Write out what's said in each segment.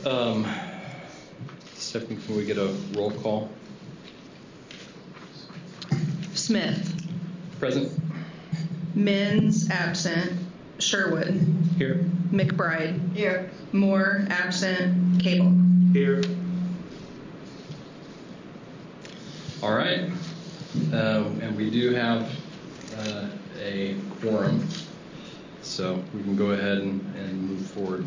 Stephanie, can we get a roll call? Smith. Present. Minns, absent. Sherwood. Here. McBride. Here. Moore, absent. Cable. Here. All right. And we do have a quorum, so we can go ahead and move forward.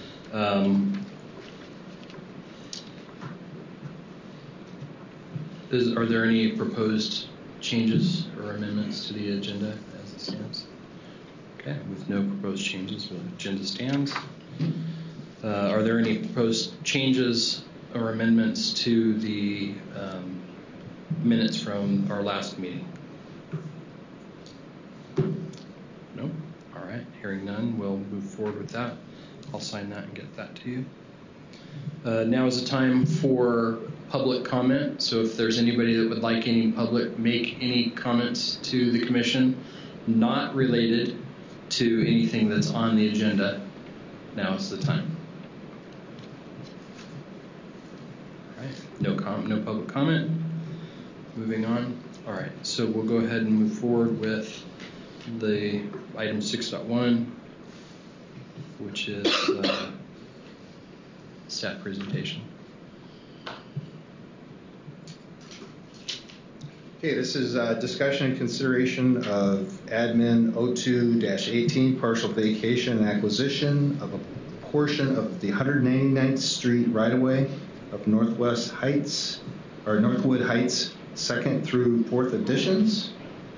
Are there any proposed changes or amendments to the agenda as it stands? Okay, with no proposed changes, the agenda stands. Are there any proposed changes or amendments to the minutes from our last meeting? No? All right, hearing none, we'll move forward with that. I'll sign that and get that to you. Now is the time for public comment. So if there's anybody that would like make any comments to the commission not related to anything that's on the agenda, now is the time. All right, no public comment. Moving on. All right, so we'll go ahead and move forward with the item 6.1, which is staff presentation. Okay, this is discussion and consideration of admin 02-18, partial vacation and acquisition of a portion of the 199th Street right-of-way of Northwood Heights, 2nd through 4th editions.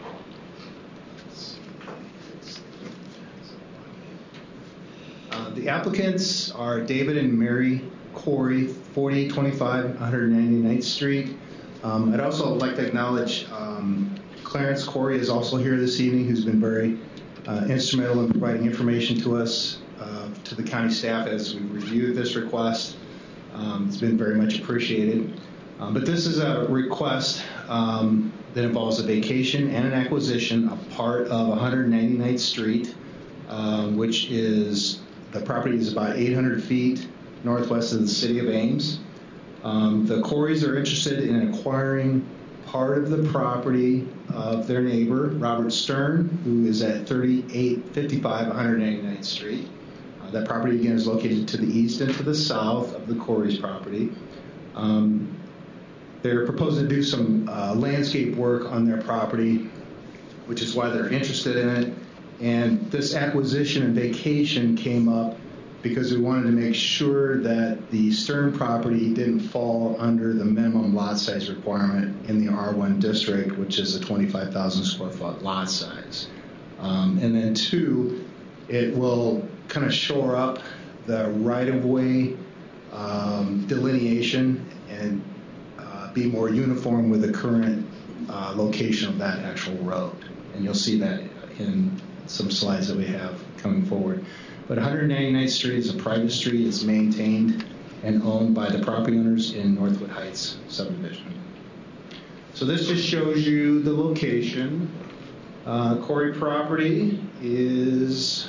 The applicants are David and Mary Corey, 4825 199th Street. I'd also like to acknowledge Clarence Corey is also here this evening, who's been very instrumental in providing information to us, to the county staff as we reviewed this request. It's been very much appreciated. But this is a request that involves a vacation and an acquisition of part of 199th Street, which is, the property is about 800 feet northwest of the city of Ames. The Coreys are interested in acquiring part of the property of their neighbor, Robert Stern, who is at 3855 199th Street. That property, again, is located to the east and to the south of the Coreys' property. They're proposing to do some landscape work on their property, which is why they're interested in it. And this acquisition and vacation came up because we wanted to make sure that the Stern property didn't fall under the minimum lot size requirement in the R1 district, which is a 25,000 square foot lot size. And then two, it will kind of shore up the right-of-way delineation and be more uniform with the current location of that actual road. And you'll see that in some slides that we have coming forward. But 199th Street is a private street. It's maintained and owned by the property owners in Northwood Heights subdivision. So this just shows you the location. Corey property is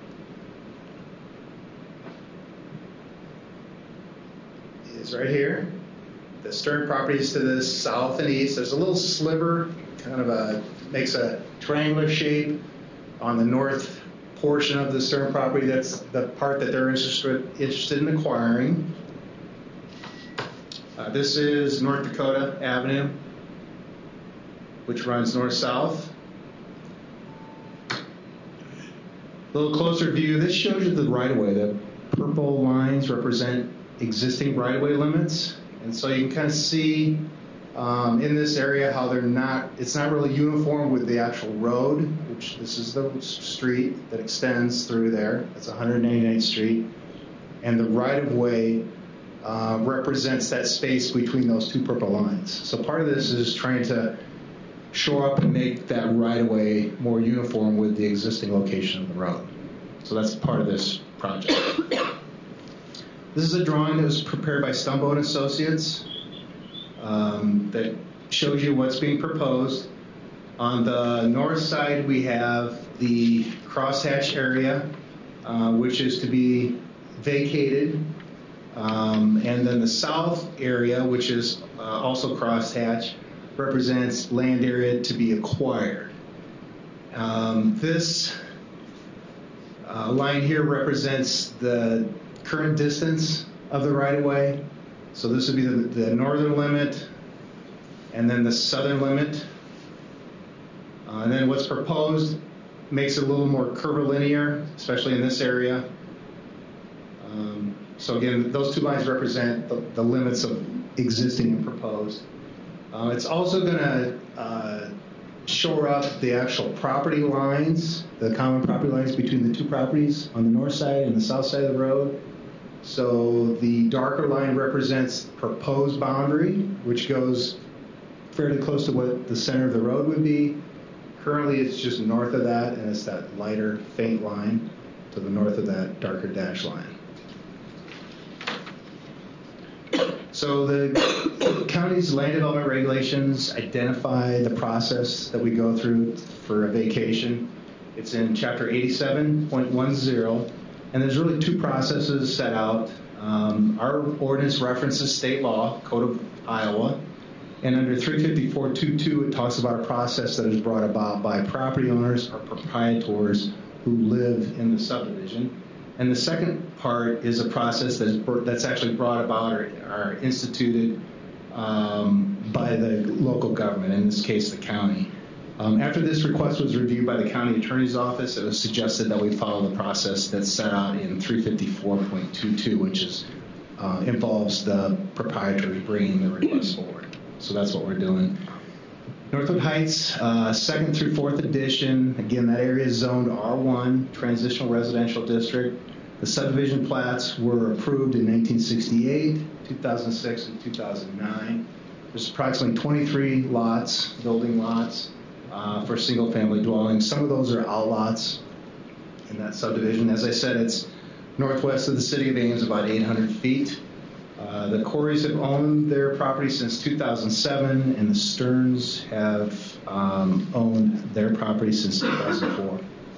right here. The Stern property is to the south and east. There's a little sliver, kind of makes a triangular shape on the north portion of the Stern property. That's the part that they're interested in acquiring. This is North Dakota Avenue, which runs north-south. A little closer view. This shows you the right-of-way. The purple lines represent existing right-of-way limits. And so you can kind of see in this area how it's not really uniform with the actual road, which this is the street that extends through there. That's 199th Street. And the right-of-way represents that space between those two purple lines. So part of this is trying to shore up and make that right-of-way more uniform with the existing location of the road. So that's part of this project. This is a drawing that was prepared by Stumbo & Associates that shows you what's being proposed. On the north side, we have the crosshatch area, which is to be vacated And then the south area, which is also crosshatch, represents land area to be acquired. This line here represents the current distance of the right-of-way. So this would be the northern limit, and then the southern limit. And then what's proposed makes it a little more curvilinear, especially in this area. So again, those two lines represent the limits of existing and proposed. It's also going to shore up the actual property lines, the common property lines between the two properties on the north side and the south side of the road. So the darker line represents proposed boundary, which goes fairly close to what the center of the road would be. Currently, it's just north of that, and it's that lighter, faint line to the north of that darker dash line. So the county's land development regulations identify the process that we go through for a vacation. It's in Chapter 87.10, and there's really two processes set out. Our ordinance references state law, Code of Iowa, and under 354.22, it talks about a process that is brought about by property owners or proprietors who live in the subdivision. And the second part is a process that's actually brought about or instituted by the local government, in this case, the county. After this request was reviewed by the county attorney's office, it was suggested that we follow the process that's set out in 354.22, which involves the proprietors bringing the request forward. So that's what we're doing. Northwood Heights, 2nd through 4th edition. Again, that area is zoned R1, Transitional Residential District. The subdivision plats were approved in 1968, 2006, and 2009. There's approximately 23 lots, building lots, for single-family dwellings. Some of those are outlots in that subdivision. As I said, it's northwest of the city of Ames, about 800 feet. The Corys have owned their property since 2007, and the Stearns have owned their property since 2004.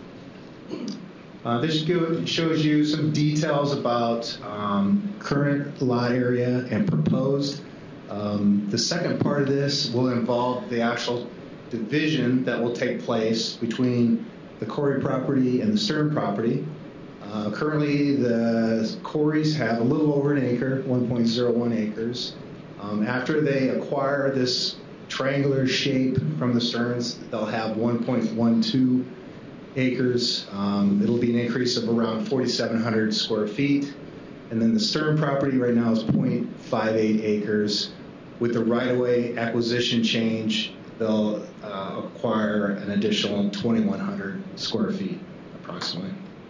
This shows you some details about current lot area and proposed. The second part of this will involve the actual division that will take place between the Cory property and the Stern property. Currently, the Corys have a little over an acre, 1.01 acres. After they acquire this triangular shape from the Stearns, they'll have 1.12 acres. It'll be an increase of around 4,700 square feet. And then the Stern property right now is 0.58 acres. With the right-of-way acquisition change, they'll acquire an additional 2,100 square feet, approximately.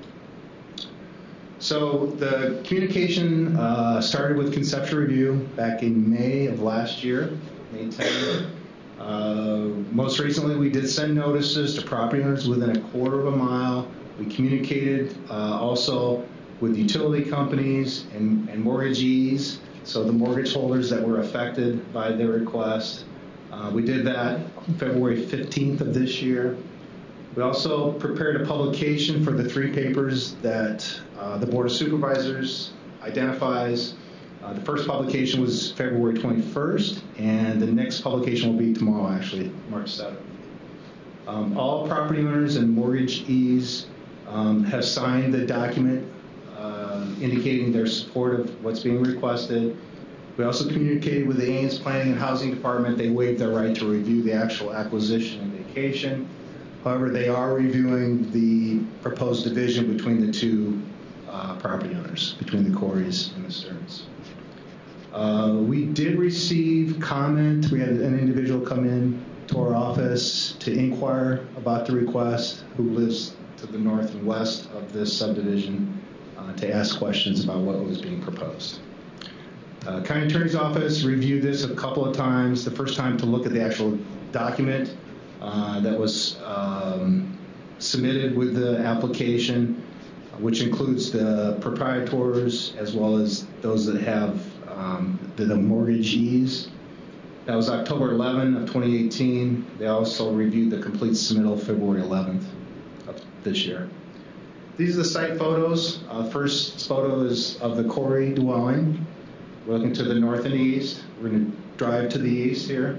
So the communication started with conceptual review back in May of last year, May 10th. Most recently, we did send notices to property owners within a quarter of a mile. We communicated also with utility companies and mortgagees, so the mortgage holders that were affected by their request. We did that February 15th of this year. We also prepared a publication for the 3 papers that the Board of Supervisors identifies. The first publication was February 21st, and the next publication will be tomorrow, actually, March 7th. All property owners and mortgagees have signed the document indicating their support of what's being requested. We also communicated with the Ames Planning and Housing Department. They waived their right to review the actual acquisition and vacation. However, they are reviewing the proposed division between the two property owners, between the Corys and the Stearns. We did receive comment. We had an individual come in to our office to inquire about the request, who lives to the north and west of this subdivision, to ask questions about what was being proposed. County Attorney's Office reviewed this a couple of times. The first time to look at the actual document that was submitted with the application, which includes the proprietors as well as those that have the mortgagees. That was October 11 of 2018. They also reviewed the complete submittal February 11th of this year. These are the site photos. First photo is of the quarry dwelling. We're looking to the north and east. We're going to drive to the east here.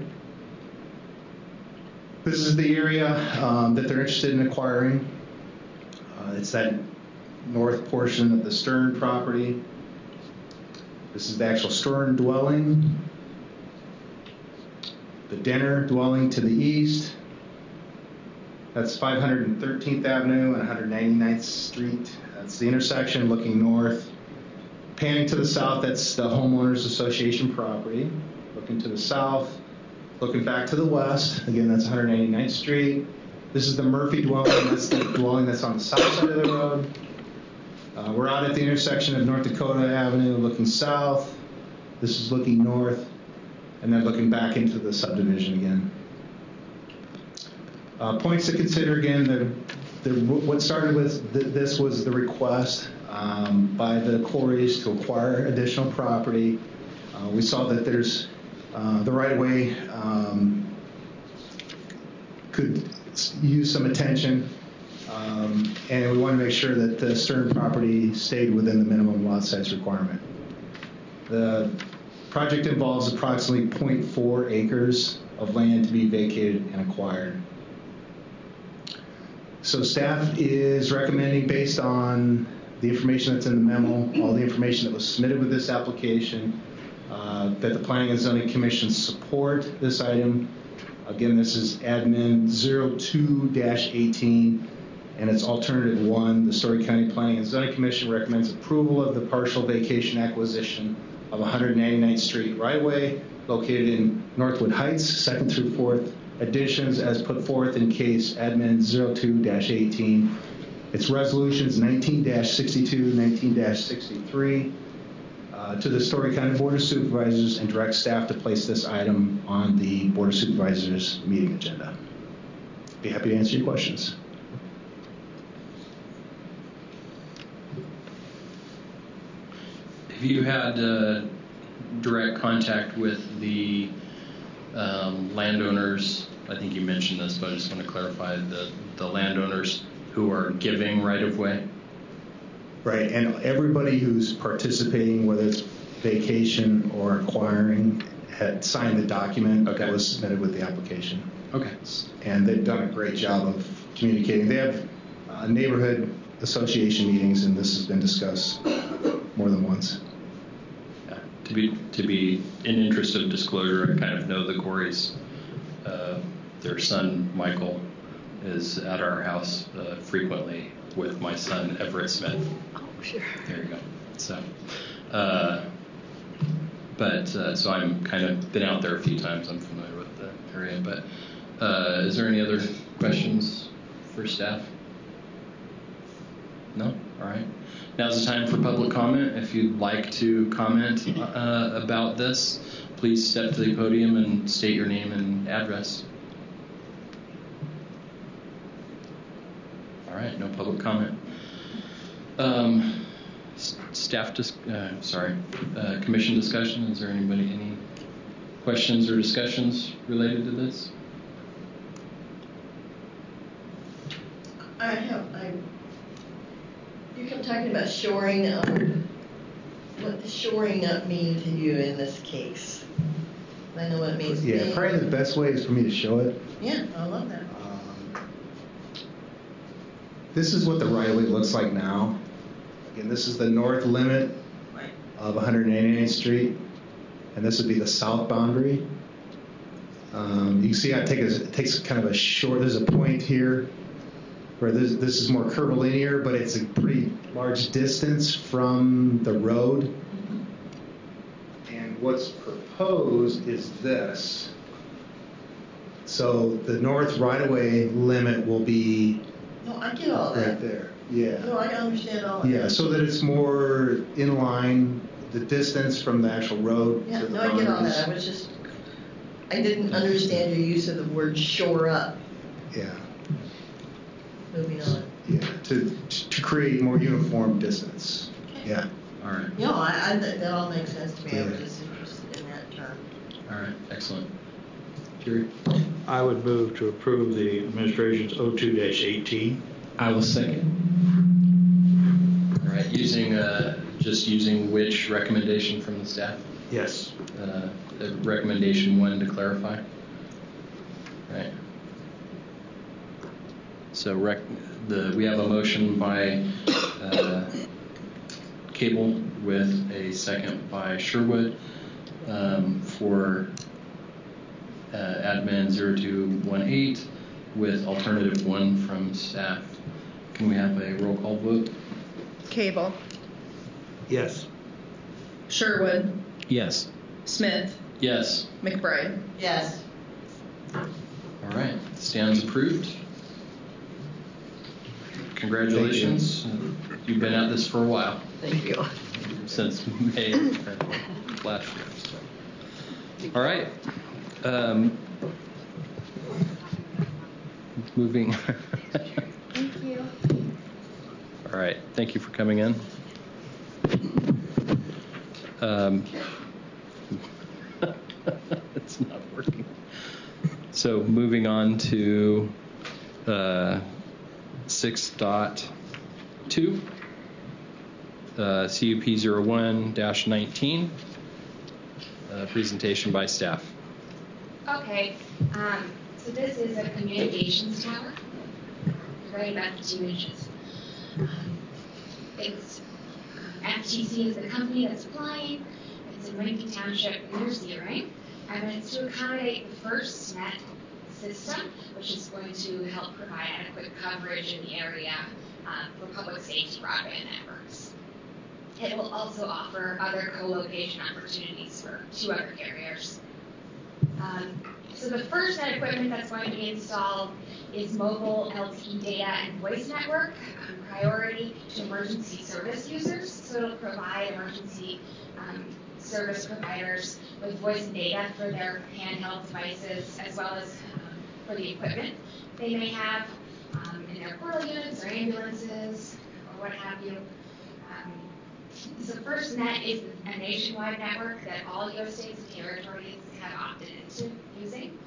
This is the area that they're interested in acquiring. It's that north portion of the Stern property. This is the actual Stern dwelling. The Denner dwelling to the east. That's 513th Avenue and 199th Street. That's the intersection looking north. Panning to the south, that's the Homeowners Association property. Looking to the south, looking back to the west, again, that's 199th Street. This is the Murphy dwelling. That's the dwelling that's on the south side of the road. We're out at the intersection of North Dakota Avenue looking south. This is looking north, and then looking back into the subdivision again. Points to consider again, what started with this was the request by the quarries to acquire additional property. We saw that there's the right-of-way could use some attention, and we want to make sure that the Stern property stayed within the minimum lot size requirement. The project involves approximately 0.4 acres of land to be vacated and acquired. So staff is recommending, based on the information that's in the memo, all the information that was submitted with this application, that the Planning and Zoning Commission support this item. Again, this is admin 02-18, and it's alternative 1. The Story County Planning and Zoning Commission recommends approval of the partial vacation acquisition of 199th Street right-of-way located in Northwood Heights, 2nd through 4th additions as put forth in case admin 02-18. Its resolutions 19-62, 19-63 to the Story County Board of Supervisors, and direct staff to place this item on the Board of Supervisors meeting agenda. Be happy to answer your questions. Have you had direct contact with the landowners? I think you mentioned this, but I just want to clarify the landowners who are giving right-of-way? Right, and everybody who's participating, whether it's vacation or acquiring, had signed the document that was submitted with the application. Okay. And they've done a great job of communicating. They have neighborhood association meetings, and this has been discussed more than once. Yeah. To be in interest of disclosure, I kind of know the Corys. Their son Michael is at our house frequently with my son Everett Smith. Oh, sure. There you go. So, so I'm kind of been out there a few times. I'm familiar with the area. But is there any other questions for staff? No? All right. Now's the time for public comment. If you'd like to comment about this, please step to the podium and state your name and address. All right, no public comment. Commission discussion. Is there any questions or discussions related to this? You kept talking about shoring up. What does shoring up mean to you in this case? I know what it means to me. Yeah, probably the best way is for me to show it. Yeah, I love that. This is what the right-of-way looks like now. Again, this is the north limit of 189th Street, and this would be the south boundary. You can see it takes kind of a short, there's a point here where this is more curvilinear, but it's a pretty large distance from the road. And what's proposed is this. So the north right-of-way limit will be No, I get all that. right there. Yeah. No, I understand all that. Yeah, so that it's more in line, the distance from the actual road Yeah, to the no, I get all boundaries. that. I didn't understand your use of the word shore up. Yeah, Moving on. yeah, to create more uniform distance. Yeah. All right. No, that all makes sense to me. I was just interested in that term. All right. Excellent. Jerry? I would move to approve the administration's 02-18. I will second. right. Just using which recommendation from the staff? Yes. Recommendation 1 to clarify. Right. So we have a motion by Cable with a second by Sherwood for admin 0218 with alternative 1 from staff. Can we have a roll call vote? Cable. Yes. Sherwood. Yes. Smith. Yes. McBride. Yes. All right. Stands approved. Congratulations. You've been at this for a while. Thank you. Since May of last year. So. All right. Moving. Thank you. All right. Thank you for coming in. It's not working. So moving on to 6.2, CUP 01-19, presentation by staff. Okay, so this is a communications tower. Right about the 2 inches. It's FTC is the company that's supplying. It's in Lincoln Township near Searing, and it's to accommodate the FirstNet system, which is going to help provide adequate coverage in the area for public safety broadband networks. It will also offer other co-location opportunities for 2 other carriers. So the FirstNet equipment that's going to be installed is mobile LTE data and voice network, priority to emergency service users. So it'll provide emergency service providers with voice and data for their handheld devices, as well as for the equipment they may have in their portal units or ambulances or what have you. So FirstNet is a nationwide network that all U.S. states and territories have opted into using.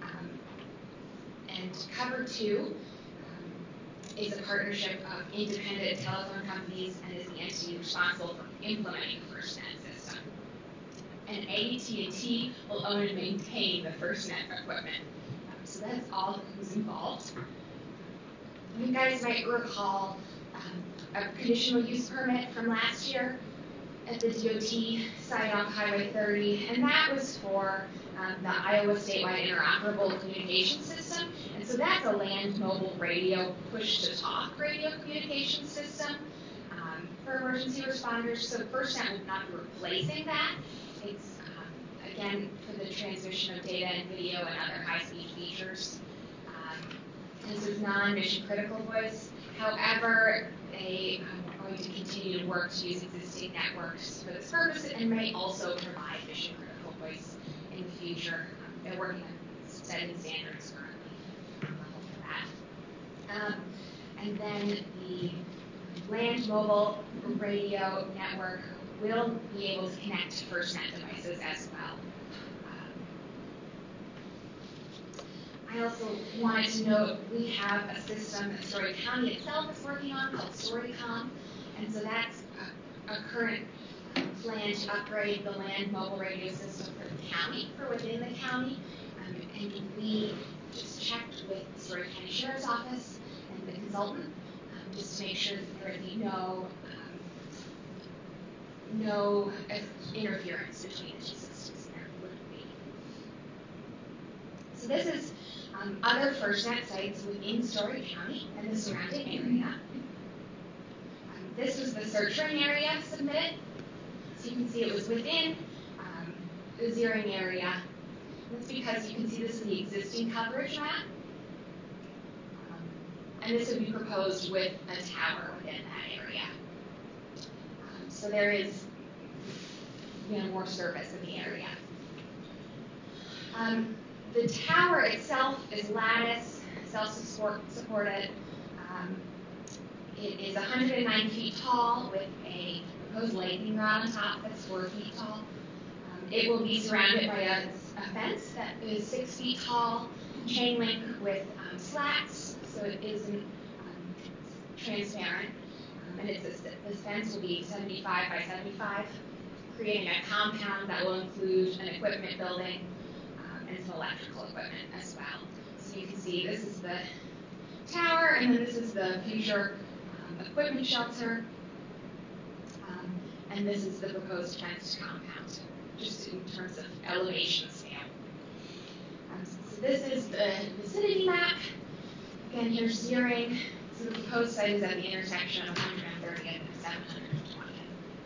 And Cover 2 is a partnership of independent telephone companies and is the entity responsible for implementing the FirstNet system. And AT&T will own and maintain the FirstNet equipment. So that's all who's involved. You guys might recall a conditional use permit from last year at the DOT site on Highway 30, and that was for the Iowa statewide interoperable communication system. And so that's a land mobile radio push-to-talk radio communication system for emergency responders. So FirstNet would not be replacing that. It's, again, for the transmission of data and video and other high-speed features. This is non-mission critical voice. However, they are going to continue to work to use existing networks for this purpose and may also provide mission critical voice in the future. They're working on setting standards currently for that. And then the land mobile radio network will be able to connect to FirstNet devices as well. I also wanted to note we have a system that Story County itself is working on called StoryCom, and so that's a current plan to upgrade the land mobile radio system for the county, for within the county. And we just checked with the Story County Sheriff's Office and the consultant just to make sure that there would be no interference between the 2 systems. There wouldn't be. So this is other FirstNet sites within Story County and the surrounding area. This was the search ring area submitted. So you can see it was within the zeroing area. That's because you can see this in the existing coverage map. And this would be proposed with a tower within that area. So there is more service in the area. The tower itself is lattice, self-supported. It is 109 feet tall with a proposed lightning rod on top that's 4 feet tall. It will be surrounded by a fence that is 6 feet tall, chain link with slats, so it isn't transparent. and this fence will be 75 by 75, creating a compound that will include an equipment building and some electrical equipment as well. So you can see this is the tower, and then this is the future equipment shelter, and this is the proposed fenced compound, just in terms of elevation scale. So this is the vicinity map. Again, here's Searing. So the proposed site is at the intersection of 130th and 720th.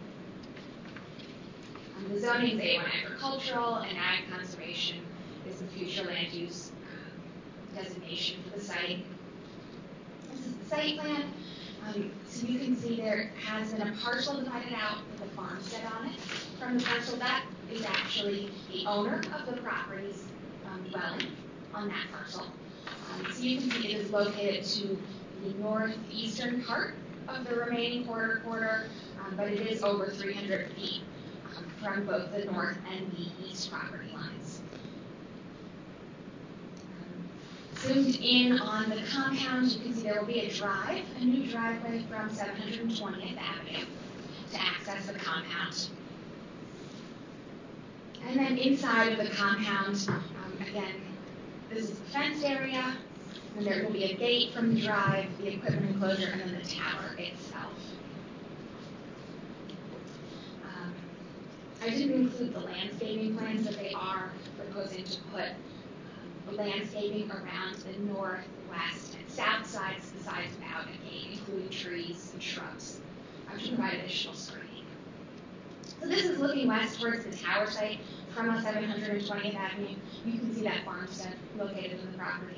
The zoning is A1 agricultural, and ag conservation is the future land use designation for the site. This is the site plan. So you can see there has been a parcel divided out with a farmstead on it. From the parcel, that is actually the owner of the property's dwelling on that parcel. So you can see it is located to the northeastern part of the remaining quarter, but it is over 300 feet from both the north and the east property lines. Zoomed in on the compound, you can see there will be a new driveway from 720th Avenue to access the compound. And then inside of the compound, again, this is the fenced area, and there will be a gate from the drive, the equipment enclosure, and then the tower itself. I didn't include the landscaping plans, but they are proposing to put landscaping around the north, west, and south sides, the sides without a gate, including trees and shrubs, to provide additional screening. So this is looking west towards the tower site from 720th Avenue. You can see that farmstead located in the property.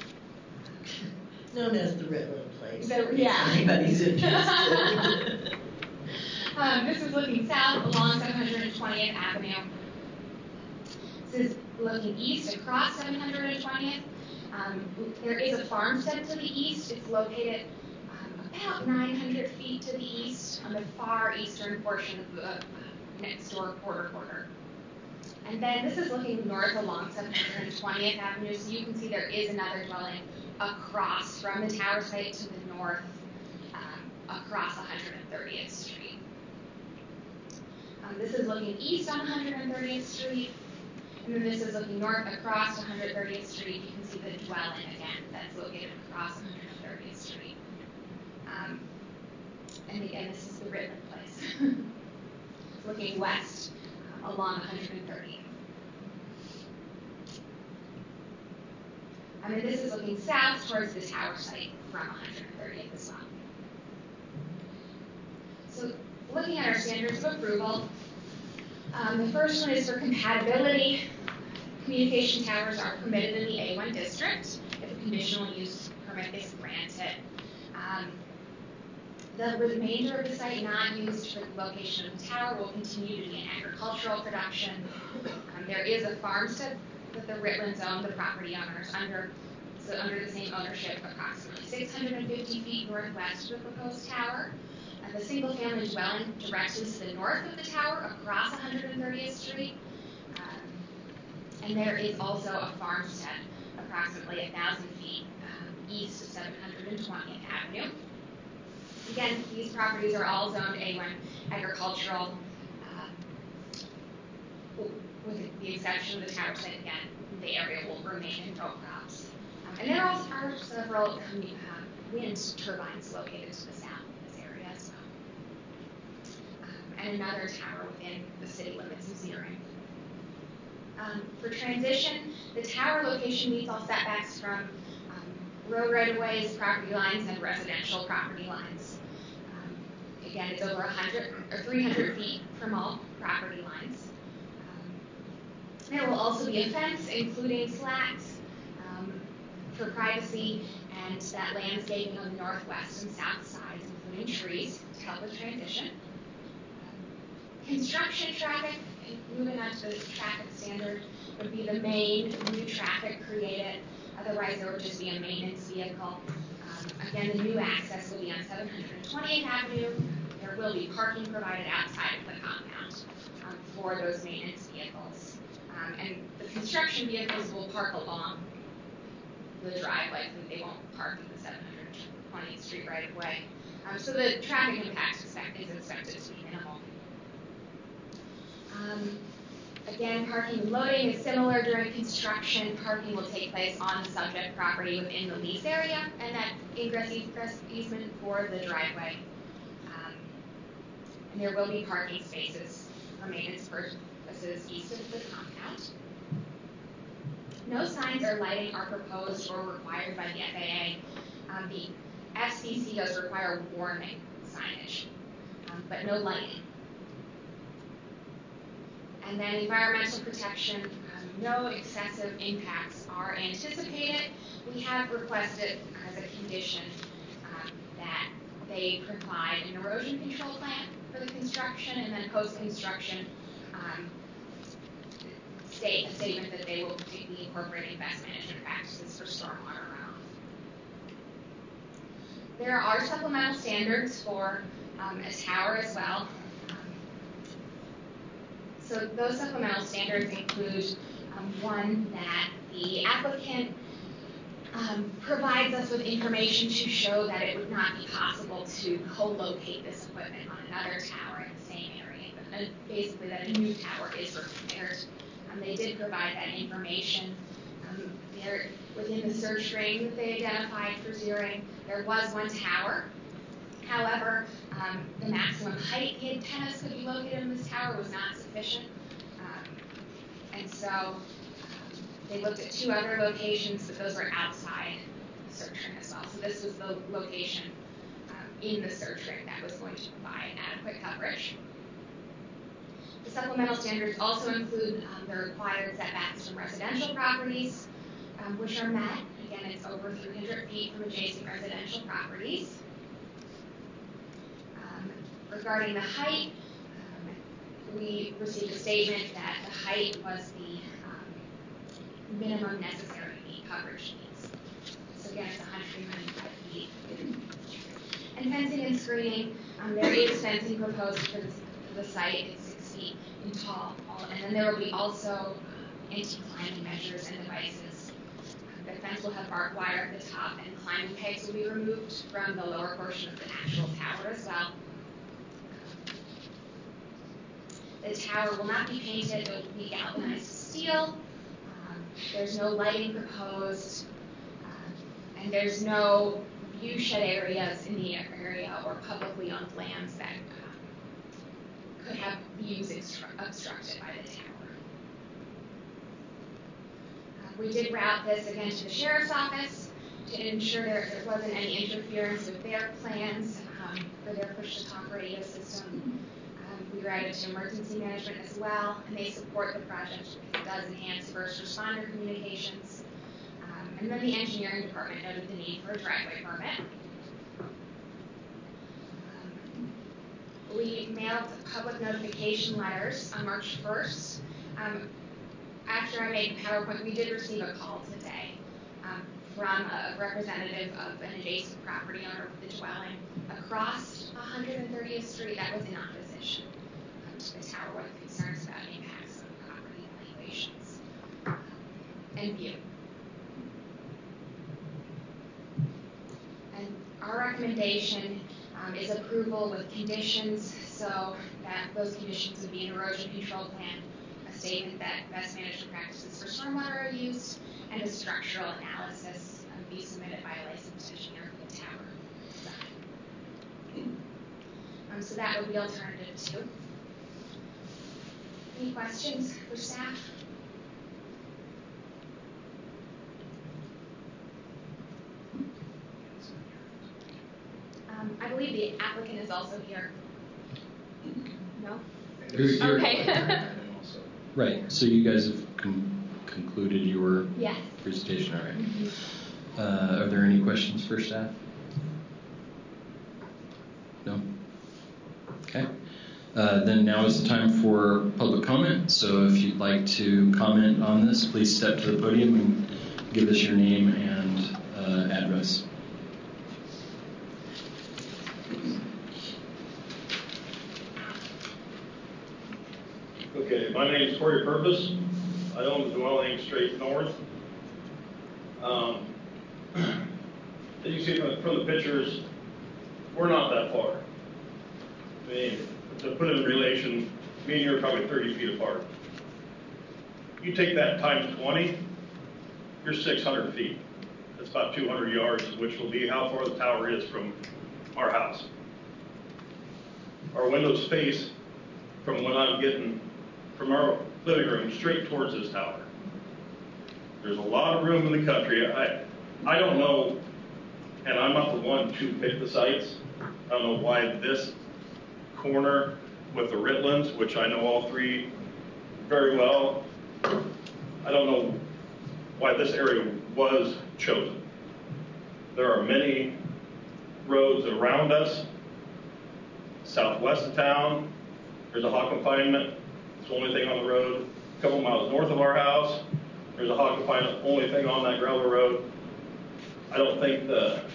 Known as the Ritland Place. Yeah. If anybody's interested. This is looking south along 720th Avenue. This is looking east across 720th. There is a farmstead to the east. It's located about 900 feet to the east on the far eastern portion of the next door quarter. And then this is looking north along 720th Avenue, so you can see there is another dwelling across from the tower site to the north, across 130th Street. This is looking east on 130th Street, and then this is looking north across 130th Street. You can see the dwelling again that's located across 130th Street. And again, this is the Ritland Place. Looking west along 130th. And then this is looking south towards the tower site from 130th as well. So looking at our standards of approval, the first one is for compatibility. Communication towers are permitted in the A1 district if a conditional use permit is granted. The remainder of the site not used for the location of the tower will continue to be an agricultural production. There is a farmstead that the Ritlands own, the property owners, under the same ownership, approximately 650 feet northwest of the proposed tower. The single-family dwelling directly to the north of the tower across 130th Street. And there is also a farmstead approximately 1,000 feet east of 720th Avenue. Again, these properties are all zoned A1 agricultural, with the exception of the tower site. Again, the area will remain in row crops. And there also are several wind turbines located to the south of this area as well. And another tower within the city limits of Searing. For transition, the tower location meets all setbacks from road right-of-ways, property lines, and residential property lines. Again, it's over 100 or 300 feet from all property lines. There will also be a fence, including slats for privacy, and that landscaping on the northwest and south sides, including trees, to help with transition. Construction traffic, moving on to the traffic standard, would be the main new traffic created. Otherwise, there would just be a maintenance vehicle. Again, the new access will be on 720th Avenue. There will be parking provided outside of the compound for those maintenance vehicles. And the construction vehicles will park along the driveway. They won't park in the 20th Street right of way. So the traffic impact is expected to be minimal. Again, parking and loading is similar during construction. Parking will take place on the subject property within the lease area, and that ingress easement for the driveway. And there will be parking spaces for maintenance purposes east of the compound. No signs or lighting are proposed or required by the FAA. The FCC does require warning signage, but no lighting. And then environmental protection, no excessive impacts are anticipated. We have requested as a condition that they provide an erosion control plan for the construction, and then post-construction state a statement that they will particularly incorporate best management practices for stormwater runoff. There are supplemental standards for a tower as well. So those supplemental standards include one that the applicant provides us with information to show that it would not be possible to co-locate this equipment on another tower in the same area, but basically that a new tower is required. They did provide that information. There, within the search string that they identified for zeroing, there was one tower. However, the maximum height the antennas could be located in this tower was not sufficient. And so they looked at 2 other locations, but those were outside the search string as well. So this was the location in the search string that was going to provide adequate coverage. The supplemental standards also include the required setbacks from residential properties, which are met. Again, it's over 300 feet from adjacent residential properties. Regarding the height, we received a statement that the height was the minimum necessary to meet coverage needs. So again, it's 125 feet. And fencing and screening, there is fencing proposed for the site. It's 6 feet in tall, and then there will be also anti-climbing measures and devices. The fence will have barbed wire at the top, and climbing pegs will be removed from the lower portion of the actual tower as well. The tower will not be painted, it will be galvanized steel. There's no lighting proposed, and there's no view shed areas in the area or publicly owned lands that could have views obstructed by the tower. We did route this again to the sheriff's office to ensure there wasn't any interference with their plans for their push-to-talk radio system. We routed to emergency management as well, and they support the project because it does enhance first responder communications. And then the engineering department noted the need for a driveway permit. We mailed public notification letters on March 1st. After I made the PowerPoint, we did receive a call today from a representative of an adjacent property owner of the dwelling across 130th Street that was in opposition to the tower with concerns about impacts on property valuations and view. And our recommendation is approval with conditions, so that those conditions would be an erosion control plan, a statement that best management practices for stormwater are used, and a structural analysis be submitted by a licensed engineer for the tower design. So that would be alternative 2. Any questions for staff? I believe the applicant is also here. No? Okay. Right, so you guys have concluded your yes. presentation, all right. Mm-hmm. Are there any questions for staff? No? Okay. Then now is the time for public comment. So if you'd like to comment on this, please step to the podium and give us your name and address. Okay, my name is Corey Purpose. I own the dwelling straight north. as you see from the pictures, we're not that far. I mean, to put it in relation, me and you are probably 30 feet apart. You take that times 20, you're 600 feet. That's about 200 yards, which will be how far the tower is from our house. Our windows face from when I'm getting from our living room straight towards this tower. There's a lot of room in the country. I don't know, and I'm not the one to pick the sites. I don't know why this corner with the Ritlands, which I know all three very well, I don't know why this area was chosen. There are many roads around us, southwest of town. There's a hog confinement. It's the only thing on the road. A couple miles north of our house, there's a hog confinement, only thing on that gravel road. I don't think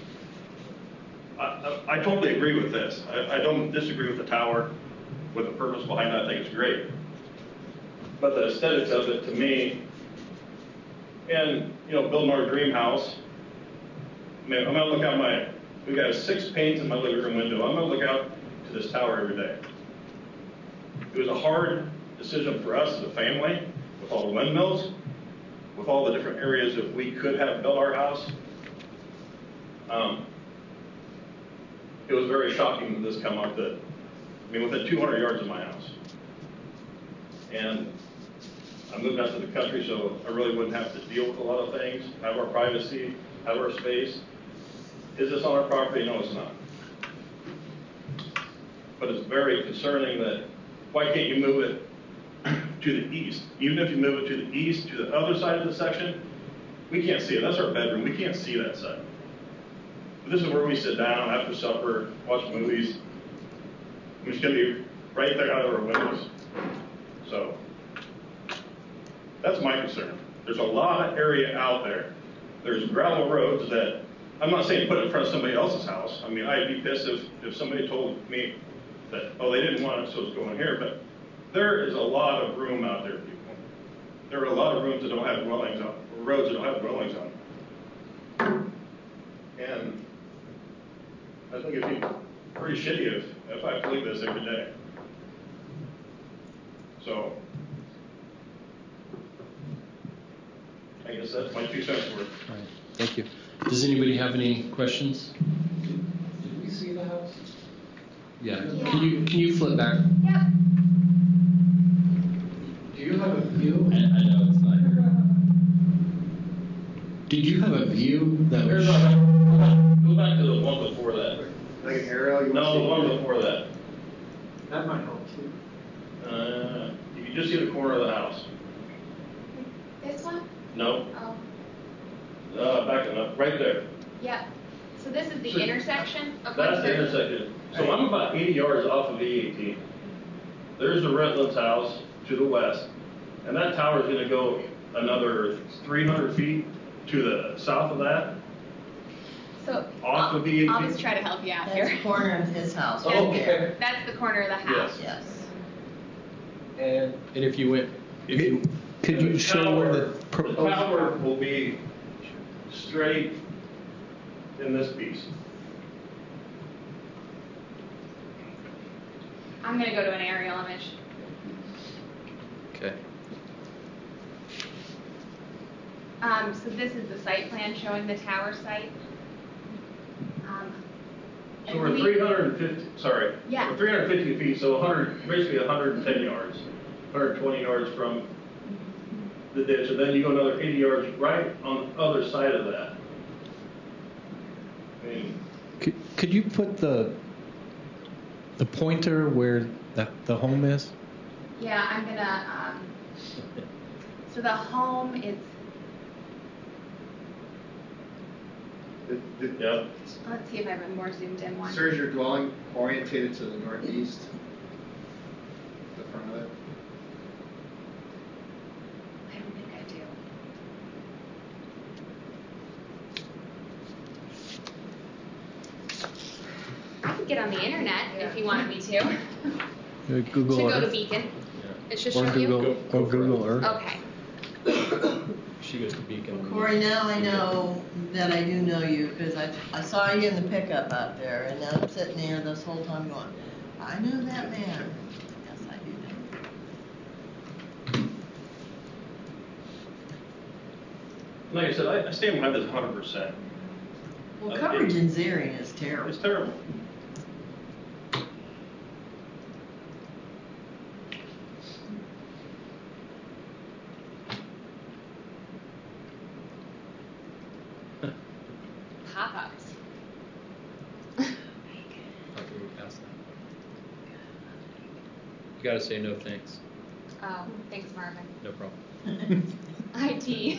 I totally agree with this. I don't disagree with the tower, with the purpose behind it. I think it's great. But the aesthetics of it, to me, and, you know, building our dream house, I mean, I'm going to look out we got 6 panes in my living room window. I'm going to look out to this tower every day. It was a hard decision for us as a family, with all the windmills, with all the different areas that we could have built our house. It was very shocking that this come up that, I mean, within 200 yards of my house. And I moved out to the country, so I really wouldn't have to deal with a lot of things, have our privacy, have our space. Is this on our property? No, it's not. But it's very concerning that, why can't you move it to the east? Even if you move it to the east, to the other side of the section, we can't see it. That's our bedroom. We can't see that side. But this is where we sit down after supper, watch movies. It's going to be right there out of our windows. So that's my concern. There's a lot of area out there. There's gravel roads that, I'm not saying put in front of somebody else's house. I mean, I'd be pissed if somebody told me that, oh, they didn't want it, so it's going here. But there is a lot of room out there, people. There are a lot of rooms that don't have dwellings on, or roads that don't have dwellings on. And I think it'd be pretty shitty if I believe this every day. So I guess that's my 2 cents worth. All right, thank you. Does anybody have any questions? Did we see the house? Yeah. Can you flip back? Yep. Do you have a view? I know it's not here. Did you have a view that was? Go back to the one before that. Like an aerial? No, the one before that. That might help too. You can just see the corner of the house. This one? No, Oh, backing up, right there. yep. So this is the So intersection of That's the 130. intersection. So I'm about 80 yards off of E18. There's the Redlands house to the west, and that tower is going to go another 300 feet to the south of that. So Off of the I'll 18? just try to help you out That's here. the corner of his house. Oh, right okay. there. That's the corner of the house. Yes. Yes. And if you went, Could you show where the The tower will be straight in this piece. I'm going to go to an aerial image. okay. So this is the site plan showing the tower site. So we're 350, sorry. Yeah. We're 350 feet, so 100, basically 110 yards, 120 yards from the ditch, and then you go another 80 yards right on the other side of that. I mean, could you put the pointer where the home is? Yeah, I'm going to, so the home is, yeah. let's see if I have a more zoomed in one. Sir, is your dwelling orientated to the northeast? The front of it? I don't think I do. I could get on the internet if you wanted me to. Google Should go to Earth Beacon. It should or show you. Google Earth. Okay. She goes to Beacon. Corey, now I know that I do know you, because I saw you in the pickup out there, and I'm sitting there this whole time going, I know that man. Yes, I do know. Like I said, I stand behind this 100%. Well, coverage in Zarian is terrible. It's terrible. Pop-ups. You gotta say no thanks. Oh, thanks, Marvin. No problem. IT.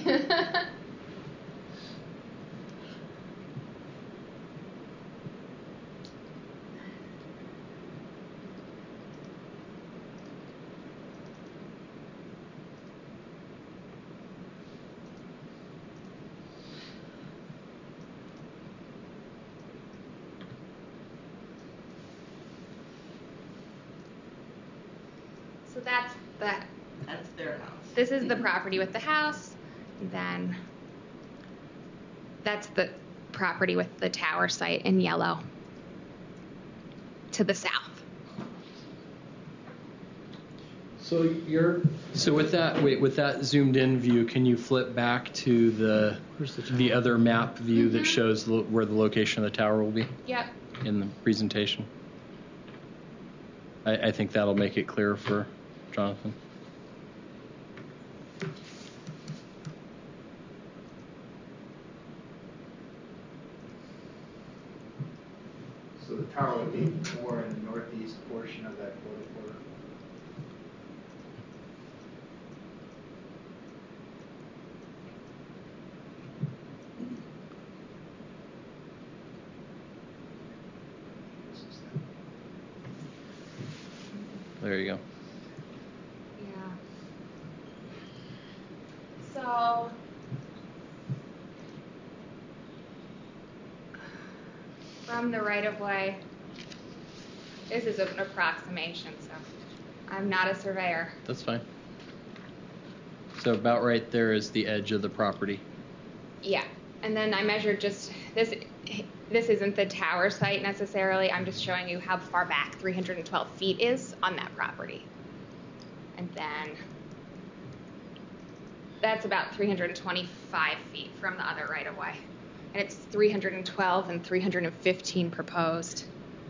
So that's their house. this is the property with the house, and then that's the property with the tower site in yellow to the south. So you're, So with that zoomed in view, can you flip back to the other map view that shows where the location of the tower will be Yep. in the presentation? I think that'll make it clearer for Jonathan. So the tower would be more in the northeast portion of that quarter. There you go. Yeah. So from the right of way, this is an approximation, so I'm not a surveyor. That's fine. So about right there is the edge of the property. Yeah. And then I measured just this. This isn't the tower site necessarily. I'm just showing you how far back 312 feet is on that property. And then that's about 325 feet from the other right of way. And it's 312 and 315 proposed.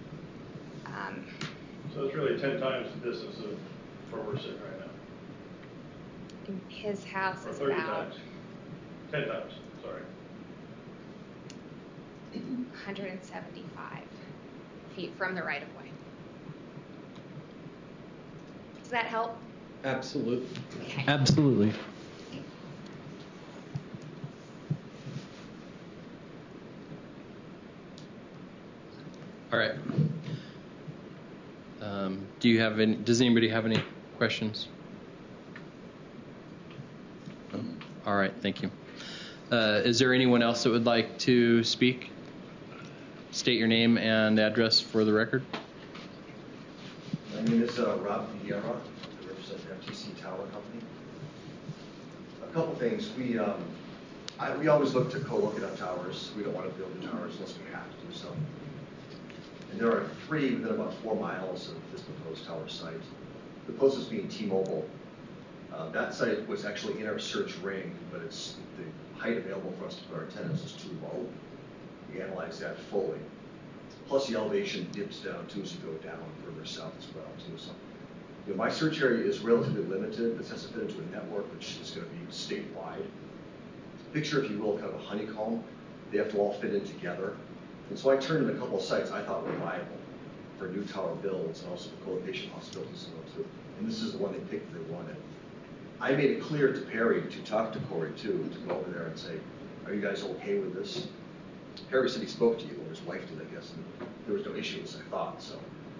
So it's really 10 times the distance of where we're sitting right now. And his house Or is 30 about times. 10 times, sorry. 175 feet from the right of way. Does that help? absolutely. Okay. Absolutely. All right. Does anybody have any questions? No? All right, thank you. Is there anyone else that would like to speak? State your name and address for the record. My name is Rob Vieira. I represent FTC Tower Company. A couple things. We always look to co-locate on towers. We don't want to build the towers unless we have to do so. And there are 3 within about 4 miles of this proposed tower site. The closest being T-Mobile. That site was actually in our search ring, but it's the height available for us to put our antennas is too low. We analyzed that fully. Plus the elevation dips down too, so you go down further south as well too. So, my search area is relatively limited. This has to fit into a network which is going to be statewide. Picture, if you will, kind of a honeycomb. They have to all fit in together. And so I turned in a couple of sites I thought were viable for new tower builds and also the co-location possibilities too. And this is the one they picked they wanted. I made it clear to Perry to talk to Corey too, to go over there and say, are you guys okay with this? Perry said he spoke to you, or his wife did, I guess, and there was no issues, I thought. So,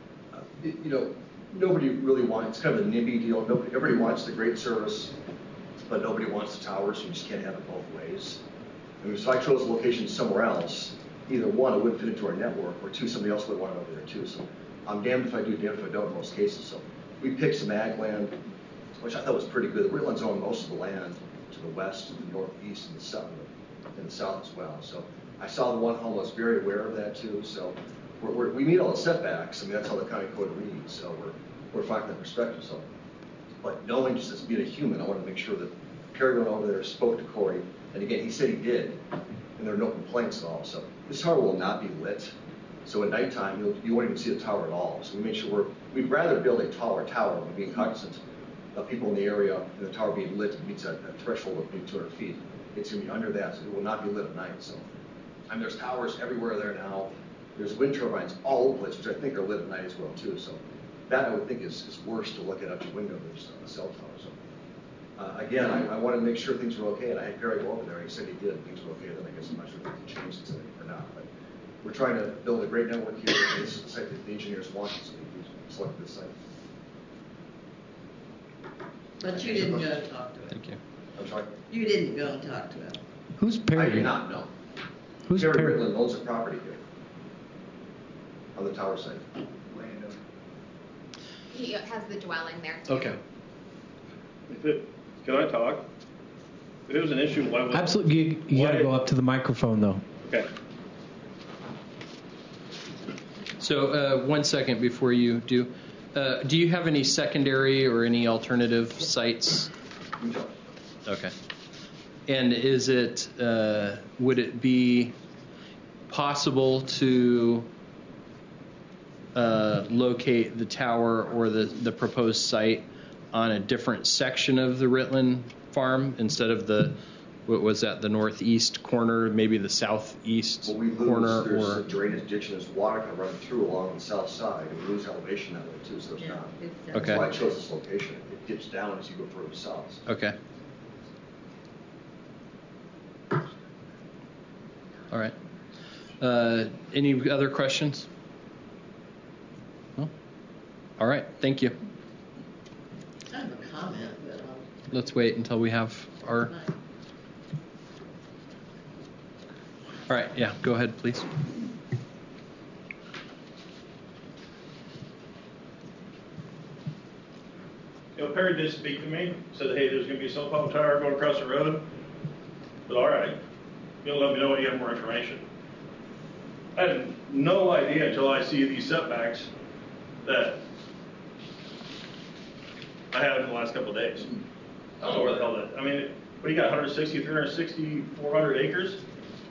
nobody really wants, it's kind of a NIMBY deal. Everybody wants the great service, but nobody wants the towers, so you just can't have it both ways. I mean, so I chose a location somewhere else. Either one, it wouldn't fit into our network, or 2, somebody else would want it over there too. So I'm damned if I do, damned if I don't in most cases. So we picked some ag land which I thought was pretty good. The Ritlands own most of the land to the west, to the northeast, and the south, and the south as well. So I saw the one home, I was very aware of that too. So we meet all the setbacks. I mean, that's how the county code reads. So we're fine from that perspective. So, but knowing just as being a human, I wanted to make sure that Perry went over there, spoke to Corey, and again, he said he did, and there are no complaints at all. So this tower will not be lit. So at nighttime, you won't even see the tower at all. So we made sure we'd rather build a taller tower than being cognizant of people in the area and the tower being lit meets that threshold of maybe 200 feet. It's going to be under that, so it will not be lit at night. So, and there's towers everywhere there now. There's wind turbines all over the place, which I think are lit at night as well too. So that I would think is worse to look at out your window than just a cell tower. So again, I wanted to make sure things were okay, and I had Perry go over there, and he said he did. Things were okay. Then I guess I'm not sure if things changed since or not. But we're trying to build a great network here, and this is the site that the engineers wanted, so we selected this site. But you didn't go and talk to him. Thank you. I'm sorry? You didn't go and talk to him. Who's I Perry? do not know. Who's Perry Perry? Ritland owns a property here on the tower site. Landowner. He has the dwelling there. Okay. Can I talk? If it was an issue, why was Absolutely. You got to why- go up to the microphone, though. Okay. So 1 second before you do. Do you have any secondary or any alternative sites? No. Okay. And is it, would it be possible to locate the tower or the proposed site on a different section of the Ritland farm instead of the, what was that, the northeast corner, maybe the southeast Well, we lose, corner? there's Or a drainage ditch and there's water kind of running through along the south side, and we lose elevation that way too, so it's not. It's, Okay. That's why I chose this location. It dips down as you go further south. Okay. All right. Any other questions? No? All right. Thank you. I have a comment, but Let's wait until we have our. All right. Yeah. Go ahead, please. Perry did speak to me, said, hey, there's going to be a cell phone tower going across the road. But all right, you'll let me know when you have more information. I had no idea until I see these setbacks that I had in the last couple of days. I don't know where the hell that, I mean, what do you got, 160, 360, 400 acres? If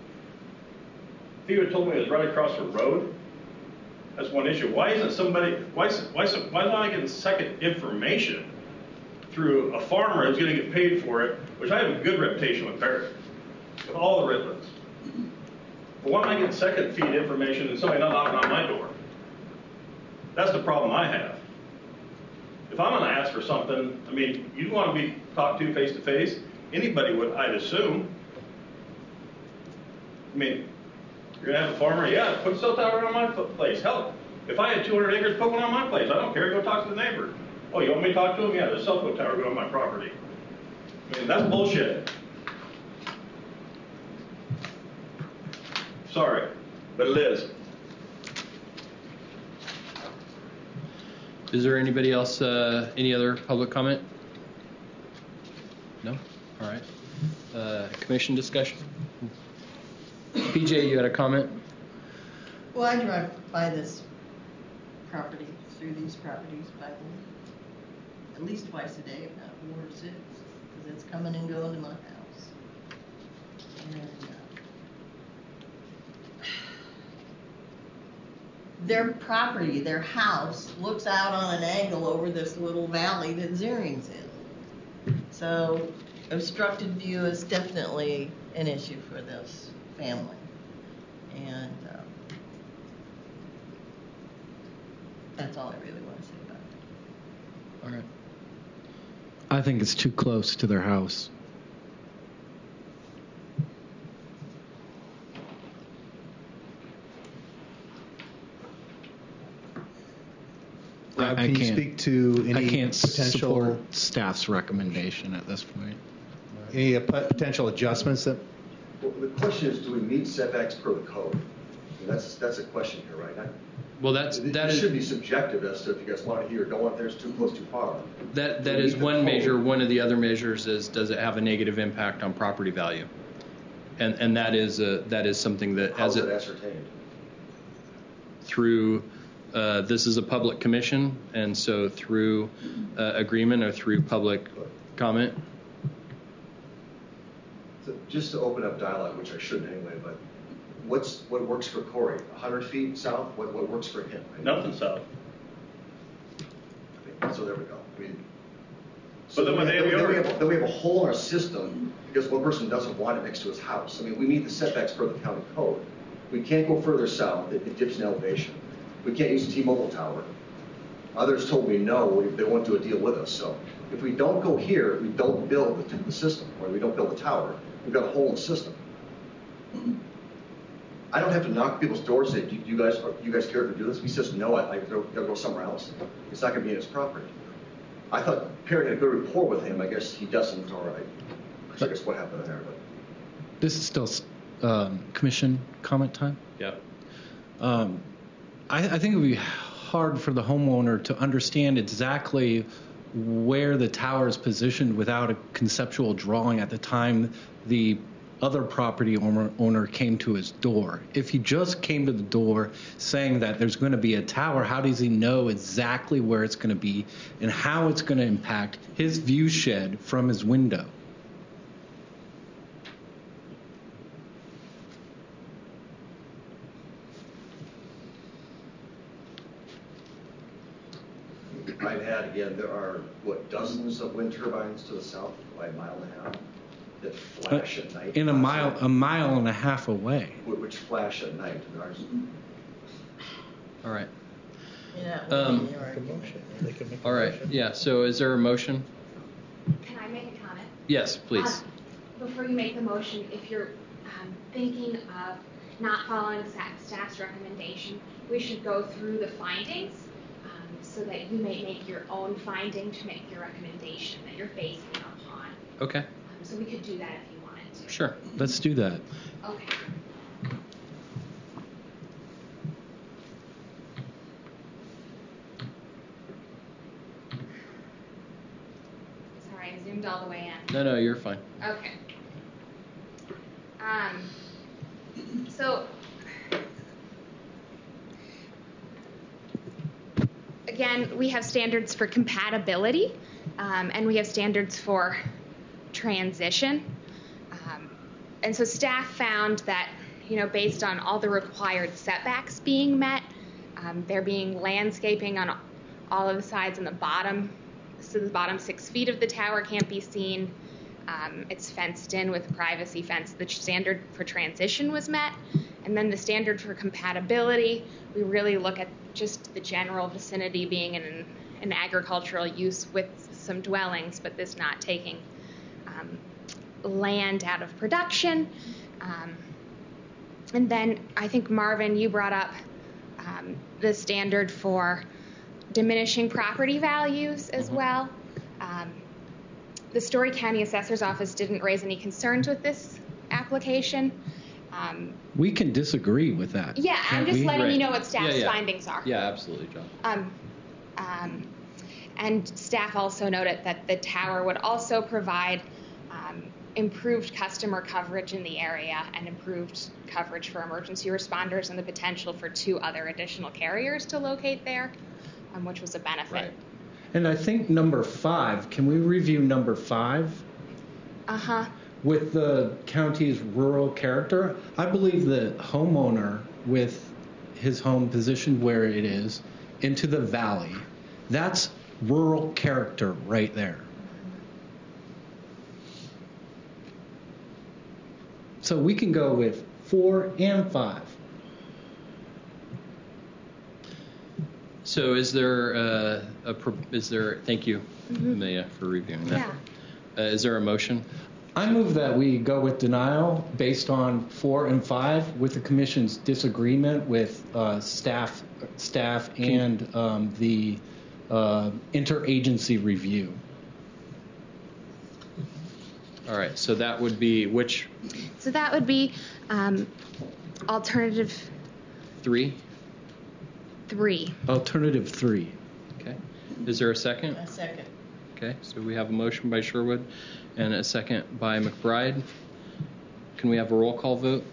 he would have told me it was right across the road, that's one issue. Why isn't somebody, why am I getting second information through a farmer who's going to get paid for it, which I have a good reputation with Perry, with all the Ritlands. But why am I getting second feed information and somebody not knocking on my door? That's the problem I have. If I'm going to ask for something, I mean, you want to be talked to face, anybody would, I'd assume. I mean, you're going to have a farmer, yeah, put a cell tower on my place. Hell, if I had 200 acres, put one on my place. I don't care, go talk to the neighbor. Oh, you want me to talk to him? Yeah, there's a cell phone tower going on my property. I mean, that's bullshit. Sorry, but it is. Is there anybody else? Any other public comment? No. All right. Commission discussion. PJ, you had a comment? well, I drive by this property, through these properties by at least twice a day, if not 4 or 6, because it's coming and going to my house. And their property, their house, looks out on an angle over this little valley that Zering's in. So obstructed view is definitely an issue for this family. And that's all I really want to say about it. All right. I think it's too close to their house. I Can you can't speak to any I can't potential support staff's recommendation at this point. any potential adjustments that? Well, the question is, do we meet setbacks per the code? And that's a question here, right? Well, that It is should be subjective as to if you guys want it here, don't want it there, it's too close, too far. that We is need the one code. measure. One of the other measures is, does it have a negative impact on property value? And that is something that How as is it it ascertained? through this is a public commission, and so through agreement or through public comment. So just to open up dialogue, which I shouldn't anyway, but what works for Corey? 100 feet south? What works for him? Nothing south. So there we go. But then when they have the then we have a hole in our system because one person doesn't want it next to his house. I mean, we meet the setbacks per the county code. We can't go further south. It dips in elevation. We can't use a T-Mobile tower. Others told me no, they won't do a deal with us. So if we don't go here, we don't build the system, or we don't build the tower. We've got a hole in the system. I don't have to knock people's doors and say, you guys care to do this? If he says no, I gotta go somewhere else. It's not gonna be in his property. I thought Perry had a good rapport with him. I guess he doesn't, or I guess what happened there. But This is still commission comment time. Yeah. I think it would be hard for the homeowner to understand exactly where the tower is positioned without a conceptual drawing at the time the other property owner came to his door. If he just came to the door saying that there's going to be a tower, how does he know exactly where it's going to be and how it's going to impact his view shed from his window? I'd add again, there are, dozens of wind turbines to the south by a mile and a half that flash at night. In a mile and a half away. Which flash at night. All right. Yeah. All right. Yeah. So is there a motion? Can I make a comment? Yes, please. Before you make the motion, if you're thinking of not following staff's recommendation, we should go through the findings so that you may make your own finding to make your recommendation that you're basing it upon. Okay. So we could do that if you wanted to. Sure. Let's do that. Okay. Sorry, I zoomed all the way in. No, you're fine. Okay. So, again, we have standards for compatibility, and we have standards for transition. And so staff found that, based on all the required setbacks being met, there being landscaping on all of the sides and the bottom, so the bottom 6 feet of the tower can't be seen. It's fenced in with a privacy fence. The standard for transition was met. And then the standard for compatibility, we really look at just the general vicinity being an agricultural use with some dwellings, but this not taking land out of production. And then I think, Marvin, you brought up the standard for diminishing property values as well. The Story County Assessor's Office didn't raise any concerns with this application. We can disagree with that. Yeah, I'm just letting you know what staff's Yeah. findings are. Yeah, absolutely, John. And staff also noted that the tower would also provide improved customer coverage in the area and improved coverage for emergency responders and the potential for 2 other additional carriers to locate there, which was a benefit. Right. And I think number 5, can we review number 5? Uh-huh. With the county's rural character, I believe the homeowner with his home positioned where it is into the valley, that's rural character right there. So we can go with 4 and 5. So is there thank you, Amelia, for reviewing that. Yeah. Is there a motion? I move that we go with denial based on 4 and 5 with the commission's disagreement with staff and the interagency review. All right. So that would be which? So that would be alternative 3? 3. Alternative 3. Okay. Is there a second? A second. Okay, so we have a motion by Sherwood and a second by McBride. Can we have a roll call vote?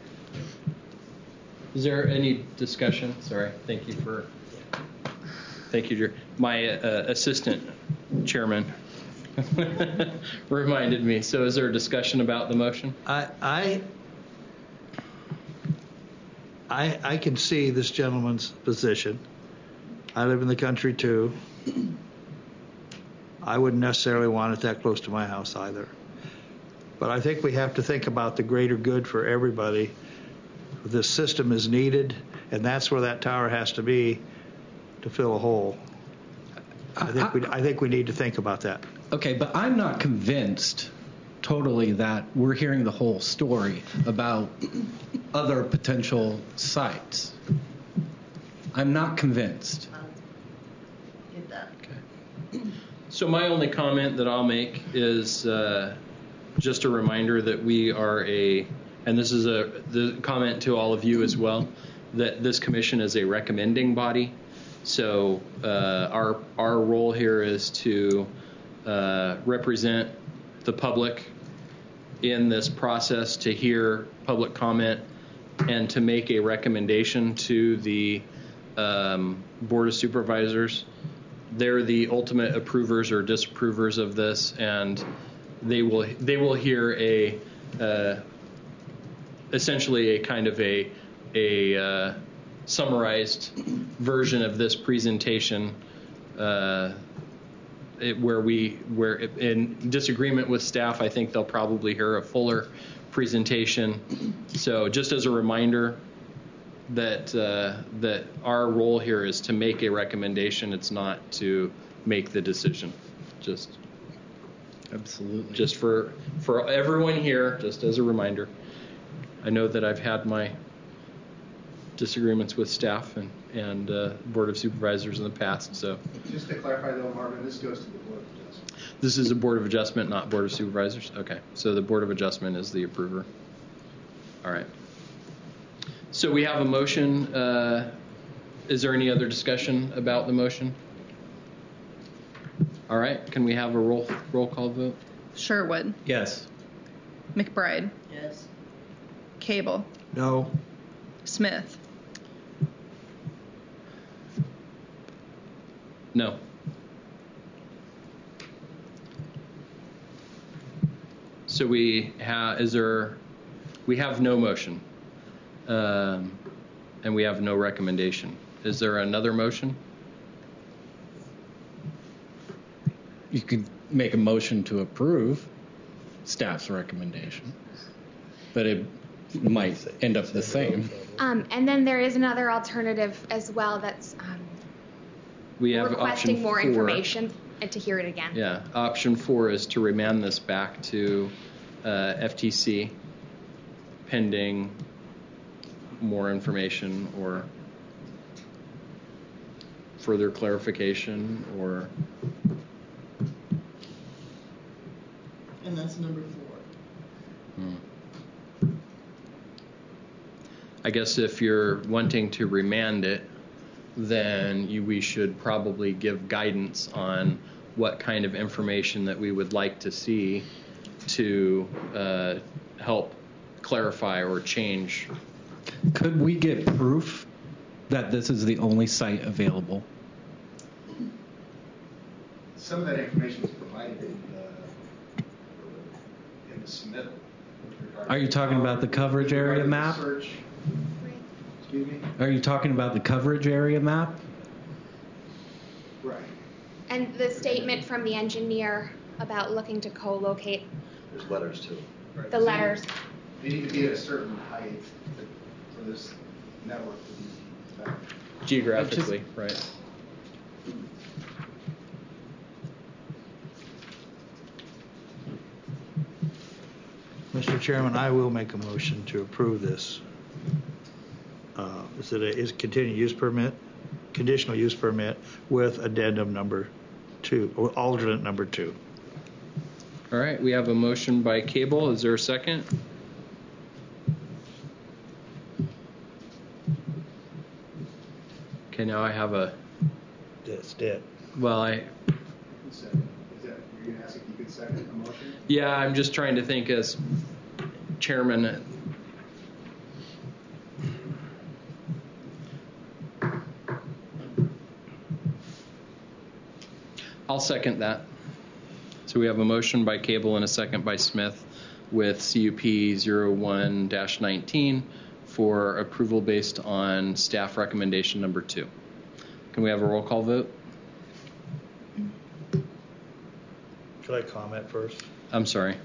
Is there any discussion? Sorry, thank you, Drew. My assistant chairman reminded me. So is there a discussion about the motion? I can see this gentleman's position. I live in the country too. I wouldn't necessarily want it that close to my house either. But I think we have to think about the greater good for everybody. This system is needed, and that's where that tower has to be to fill a hole. I think we need to think about that. Okay, but I'm not convinced totally that we're hearing the whole story about other potential sites. I'm not convinced. Get that. Okay. So my only comment that I'll make is just a reminder that we are and this is the comment to all of you as well, that this commission is a recommending body. So our role here is to represent the public in this process, to hear public comment, and to make a recommendation to the Board of Supervisors. They're the ultimate approvers or disapprovers of this, and they will hear essentially a kind of a summarized version of this presentation, where in disagreement with staff, I think they'll probably hear a fuller presentation. So just as a reminder that our role here is to make a recommendation. It's not to make the decision. Absolutely. Just for everyone here, just as a reminder. I know that I've had my disagreements with staff and Board of Supervisors in the past. So Just to clarify though, Marvin, this goes to the Board of Adjustment. this is a Board of Adjustment, not Board of Supervisors? Okay. So the Board of Adjustment is the approver. All right. So we have a motion. Is there any other discussion about the motion? All right. Can we have a roll call vote? Sherwood, Yes. McBride, Yes. Cable, No. Smith, No. So we have no motion, and we have no recommendation. Is there another motion? You could make a motion to approve staff's recommendation, but it might end up the same. And then there is another alternative as well that's We have requesting option more 4. information and to hear it again. Yeah, option 4 is to remand this back to FTC pending more information or further clarification or. And that's number 4. I guess if you're wanting to remand it, then we should probably give guidance on what kind of information that we would like to see to help clarify or change. Could we get proof that this is the only site available? Some of that information is provided in the submittal. with regard Are you to talking about the coverage with regard area to the map? Search. Excuse me? Are you talking about the coverage area map? Right. And the statement from the engineer about looking to co-locate There's letters too. Right. the letters. They need to be at a certain height for this network to be valid. Geographically, right. Mr. Chairman, I will make a motion to approve this. Is continued use permit, conditional use permit with addendum number 2, or alternate number 2. All right, we have a motion by Cable. Is there a second? Okay, now I have a, That's it. well, I, Is that, you're going to ask if you could second the motion? yeah, I'm just trying to think as chairman. I'll second that. So we have a motion by Cable and a second by Smith with CUP 01-19 for approval based on staff recommendation number 2. Can we have a roll call vote? Should I comment first? I'm sorry.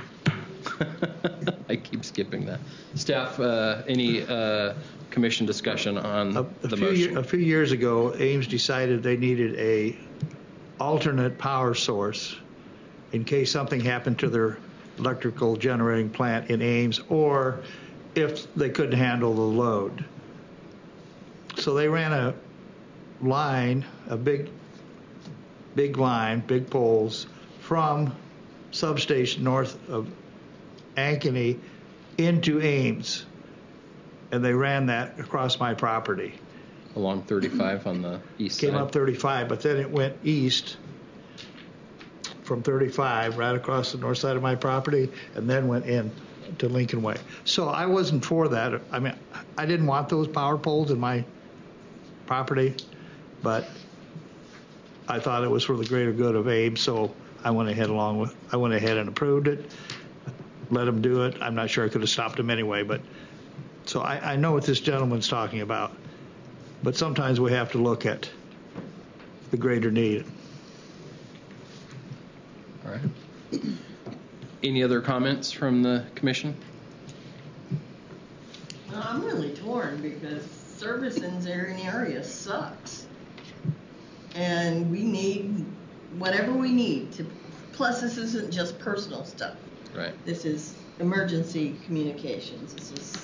I keep skipping that. Staff, any commission discussion on the motion? A few years ago, Ames decided they needed a alternate power source in case something happened to their electrical generating plant in Ames, or if they couldn't handle the load. So they ran a line, a big line, big poles, from substation north of Ankeny into Ames, and they ran that across my property. Along 35 on the east side. Came up 35, but then it went east from 35 right across the north side of my property, and then went in to Lincoln Way. So I wasn't for that. I mean, I didn't want those power poles in my property, but I thought it was for the greater good of Ames, so I went ahead and approved it, let them do it. I'm not sure I could have stopped them anyway, but so I know what this gentleman's talking about. But sometimes we have to look at the greater need. All right. Any other comments from the commission? Well, I'm really torn because service in Zarian area sucks. And we need whatever we need to, plus this isn't just personal stuff. Right. This is emergency communications. This is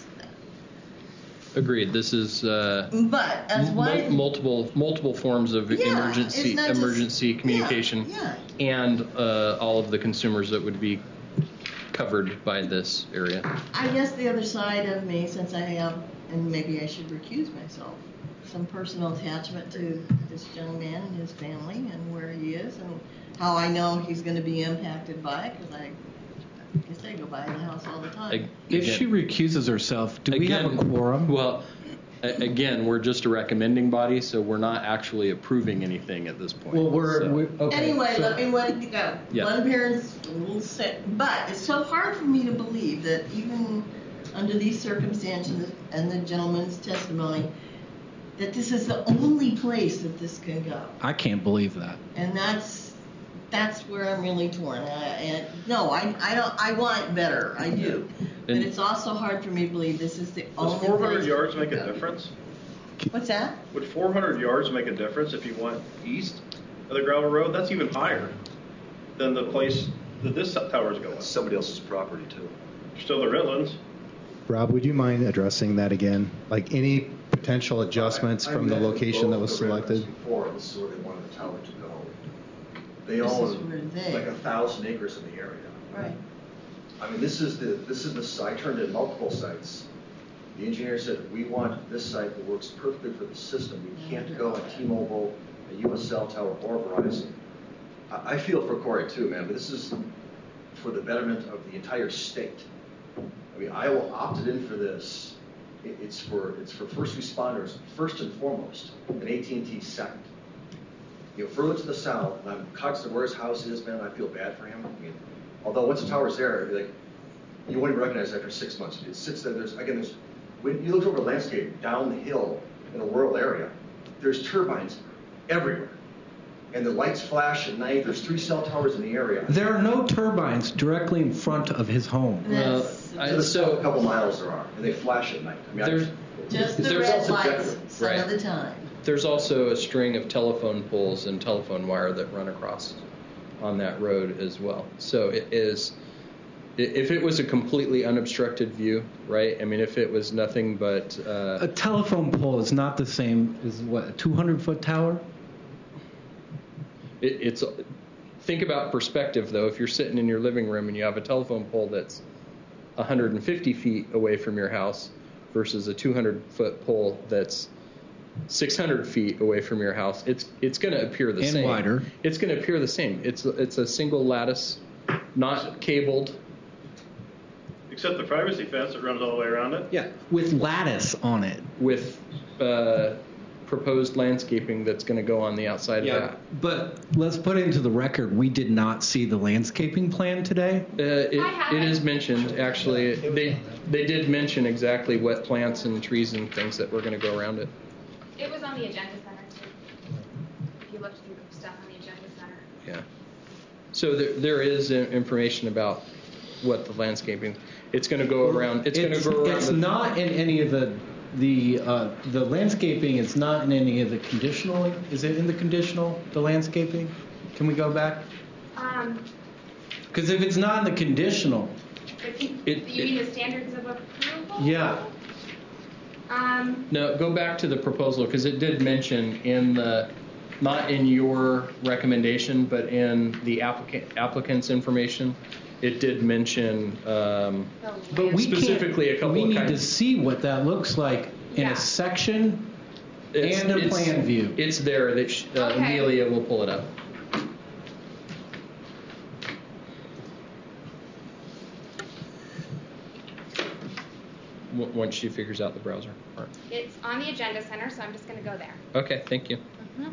Agreed. This is but as why multiple forms of emergency communication, and all of the consumers that would be covered by this area. I guess the other side of me, since I have, and maybe I should recuse myself, some personal attachment to this gentleman and his family and where he is and how I know he's going to be impacted by it, because I guess I go by the house all the time. If she recuses herself, do we have a quorum? Well, again, we're just a recommending body, so we're not actually approving anything at this point. Well, we're okay. Anyway, let me let it go. Yeah. One parent's a little sick, but it's so hard for me to believe that even under these circumstances and the gentleman's testimony, that this is the only place that this can go. I can't believe that. And that's where I'm really torn. I want better. I do. But it's also hard for me to believe this is the only Does 400 place yards that make can a go. difference? What's that? Would 400 yards make a difference if you went east of the gravel road? That's even higher than the place that this tower is going. That's somebody else's property too. Still the Redlands. Rob, would you mind addressing that again? Like any potential adjustments from the location that was selected? Before, this is where they wanted the tower to go. They This is own where they- like 1,000 acres in the area. Right. I mean, this is the site. I turned in multiple sites. The engineer said, we want this site that works perfectly for the system. We can't go on T-Mobile, a US cell tower, or Verizon. I feel for Corey too, man, but this is for the betterment of the entire state. I mean, Iowa opted in for this. It's for first responders, first and foremost, and AT&T second. You know, further to the south, and I'm cognizant of where his house is, man, I feel bad for him. I mean, although once the tower's there, it'd be like, you won't even recognize it after 6 months. It sits there. When you look over the landscape down the hill in a rural area, there's turbines everywhere. And the lights flash at night. There's 3 cell towers in the area. There are no turbines directly in front of his home. A couple miles there are, and they flash at night. I mean, Just the red lights some of the time. There's also a string of telephone poles and telephone wire that run across on that road as well. So it is, if it was a completely unobstructed view, right? I mean, if it was nothing but... a telephone pole is not the same as, what, a 200-foot tower? Think about perspective, though. If you're sitting in your living room and you have a telephone pole that's 150 feet away from your house versus a 200-foot pole that's 600 feet away from your house, it's going to appear the And same. wider. It's going to appear the same. It's a single lattice, not cabled. Except the privacy fence that runs all the way around it. Yeah, with lattice on it. With proposed landscaping that's going to go on the outside of that. But let's put into the record, we did not see the landscaping plan today. It is mentioned, actually. They did mention exactly what plants and trees and things that were going to go around it. It was on the agenda center too. If you looked through the stuff on the agenda center. Yeah. So there is information about what the landscaping. It's going to go around. It's going to go around. It's not in any of the landscaping. It's not in any of the conditional. Is it in the conditional? The landscaping? Can we go back? Because if it's not in the conditional, you mean the standards of approval? yeah. No, go back to the proposal because it did mention in the, not in your recommendation, but in the applicant's information, it did mention But we specifically can't, a couple we of need kinds. to see what that looks like in a section and a plan view. It's there. That Okay. Amelia will pull it up. Once she figures out the browser part. It's on the agenda center, so I'm just going to go there. Okay, thank you.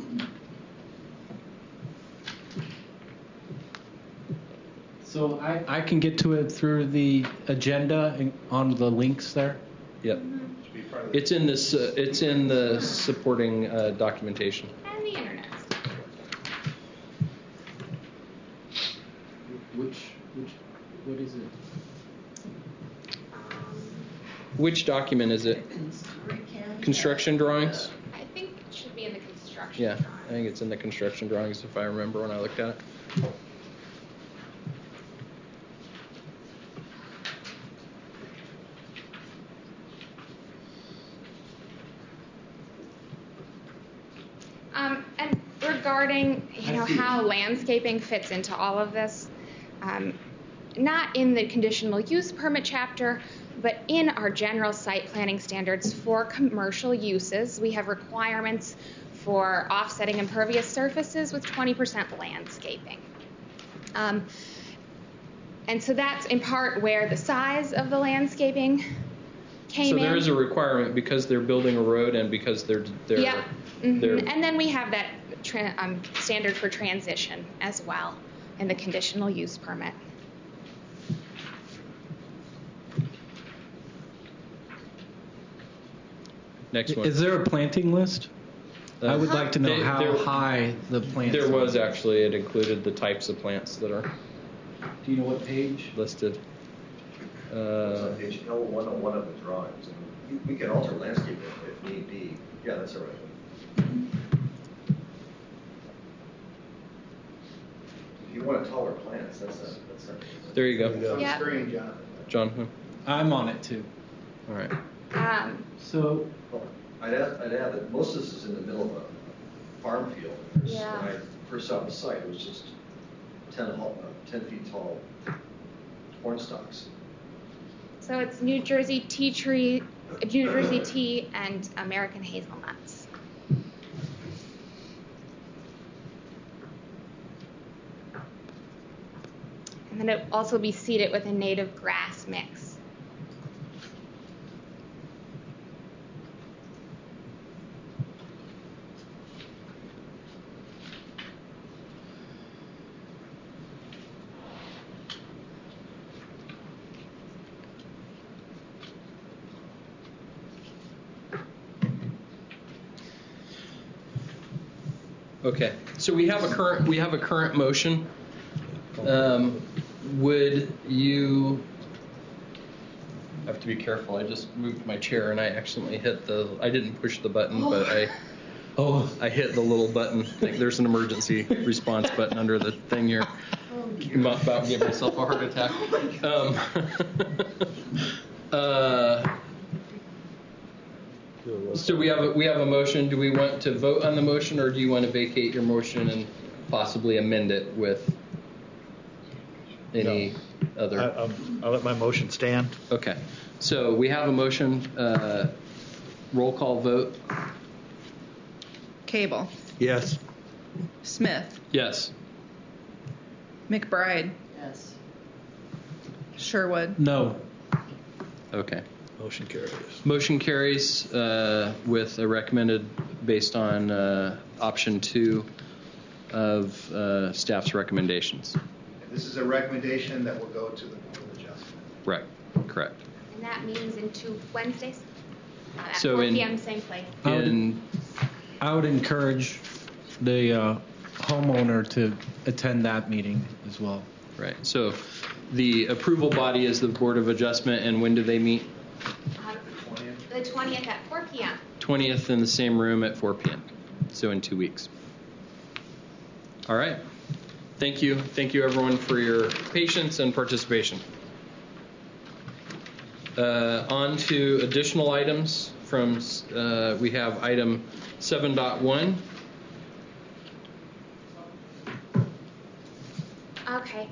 So I can get to it through the agenda and on the links there. Yep. It's in this. It's in the supporting documentation. And the internet. What is it? Which document is it? Construction drawings? I think it should be in the construction Yeah, drawing. I think it's in the construction drawings if I remember when I looked at it. And regarding, how landscaping fits into all of this, not in the conditional use permit chapter, but in our general site planning standards for commercial uses, we have requirements for offsetting impervious surfaces with 20% landscaping. And so that's in part where the size of the landscaping came in. So there is a requirement because they're building a road and because they're Yeah. they're And then we have that standard for transition as well in the conditional use permit. next one. Is there a planting list? I would like to know how high the plants There are. was actually. It included the types of plants that are Do you know what page? listed. It's on page L101 of the drawings. And we can alter landscape if need be. Yeah, that's all right. If you want taller plants, that's There you go. It's on the Yeah. screen, Jonathan. John. I'm on it too. All right. So Well, I'd add that most of this is in the middle of a farm field. Yeah. When I first saw the site, it was just 10 feet tall corn stalks. So it's New Jersey tea, and American hazelnuts. And then it will also be seeded with a native grass mix. Okay. So we have a current motion. Would you? I have to be careful. I just moved my chair and I accidentally hit the. I didn't push the button, but I hit the little button. I think there's an emergency response button under the thing here. I'm about to give myself a heart attack. So we have a motion. Do we want to vote on the motion, or do you want to vacate your motion and possibly amend it with any other? I'll let my motion stand. Okay. So we have a motion. Roll call vote. Cable, Yes. Smith, Yes. McBride, Yes. Sherwood. No. Okay. Motion carries. Motion carries with a recommended based on option 2 of staff's recommendations. And this is a recommendation that will go to the Board of Adjustment. Right. Correct. And that means in 2 Wednesdays at So 4 in- p.m. same place. I would encourage the homeowner to attend that meeting as well. Right. So the approval body is the Board of Adjustment, and when do they meet? The 20th at 4 p.m. 20th in the same room at 4 p.m. So in 2 weeks. All right. Thank you. Thank you, everyone, for your patience and participation. On to additional items from, we have item 7.1. Okay.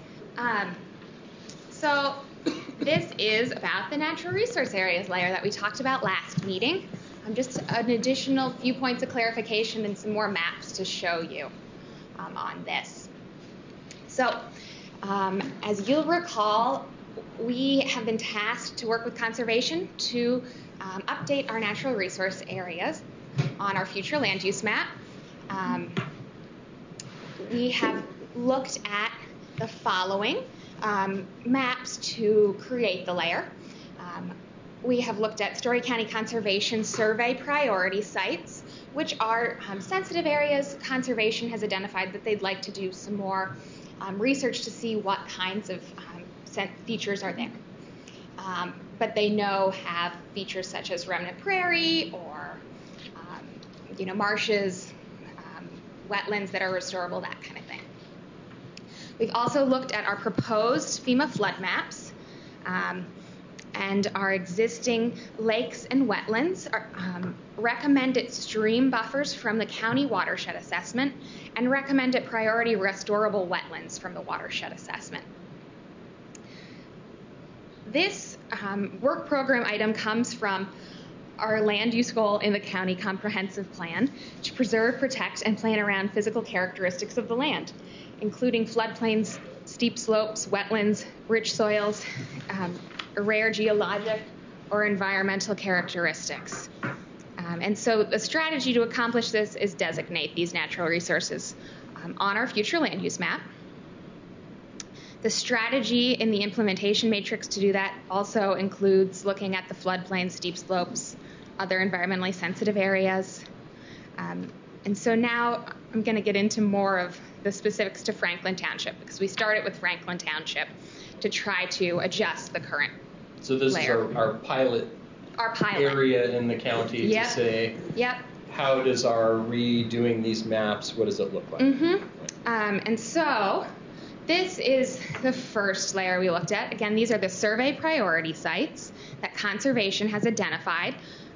So this is about the natural resource areas layer that we talked about last meeting. Just an additional few points of clarification and some more maps to show you on this. So as you'll recall, we have been tasked to work with conservation to update our natural resource areas on our future land use map. We have looked at the following maps to create the layer. We have looked at Story County Conservation Survey priority sites, which are sensitive areas. Conservation has identified that they'd like to do some more research to see what kinds of features are there. But they know have features such as remnant prairie or marshes, wetlands that are restorable, that kind of thing. We've also looked at our proposed FEMA flood maps and our existing lakes and wetlands, recommended stream buffers from the county watershed assessment, and recommended priority restorable wetlands from the watershed assessment. This work program item comes from our land use goal in the county comprehensive plan to preserve, protect, and plan around physical characteristics of the land, including floodplains, steep slopes, wetlands, rich soils, rare geologic or environmental characteristics. And so the strategy to accomplish this is designate these natural resources on our future land use map. The strategy in the implementation matrix to do that also includes looking at the floodplains, steep slopes, other environmentally sensitive areas. And so now I'm going to get into more of the specifics to Franklin Township, because we started with Franklin Township to try to adjust the current So this layer. is our pilot area in the county Yep. to say, how does our redoing these maps, what does it look like? And so this is the first layer we looked at. Again, these are the survey priority sites that conservation has identified.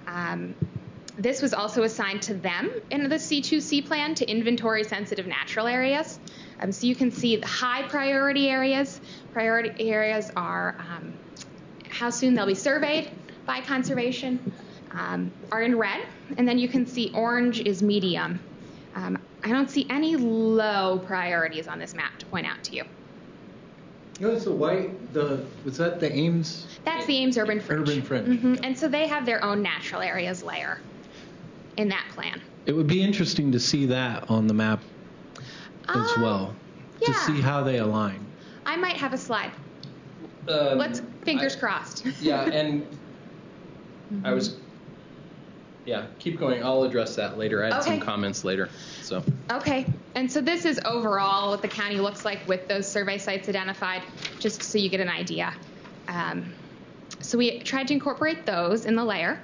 This was also assigned to them in the C2C plan to inventory sensitive natural areas. So you can see the high priority areas. Priority areas are how soon they'll be surveyed by conservation, are in red. And then you can see orange is medium. I don't see any low priorities on this map to point out to you. Notice the white, was that the Ames? That's the Ames Urban Fringe. Urban Fringe. And so they have their own natural areas layer in that plan. It would be interesting to see that on the map as well, to yeah. see how they align. I might have a slide. Let's fingers crossed. Yeah, and I was, keep going. I'll address that later. I had some comments later. So. Okay, and so this is overall what the county looks like with those survey sites identified, just so you get an idea. So we tried to incorporate those in the layer.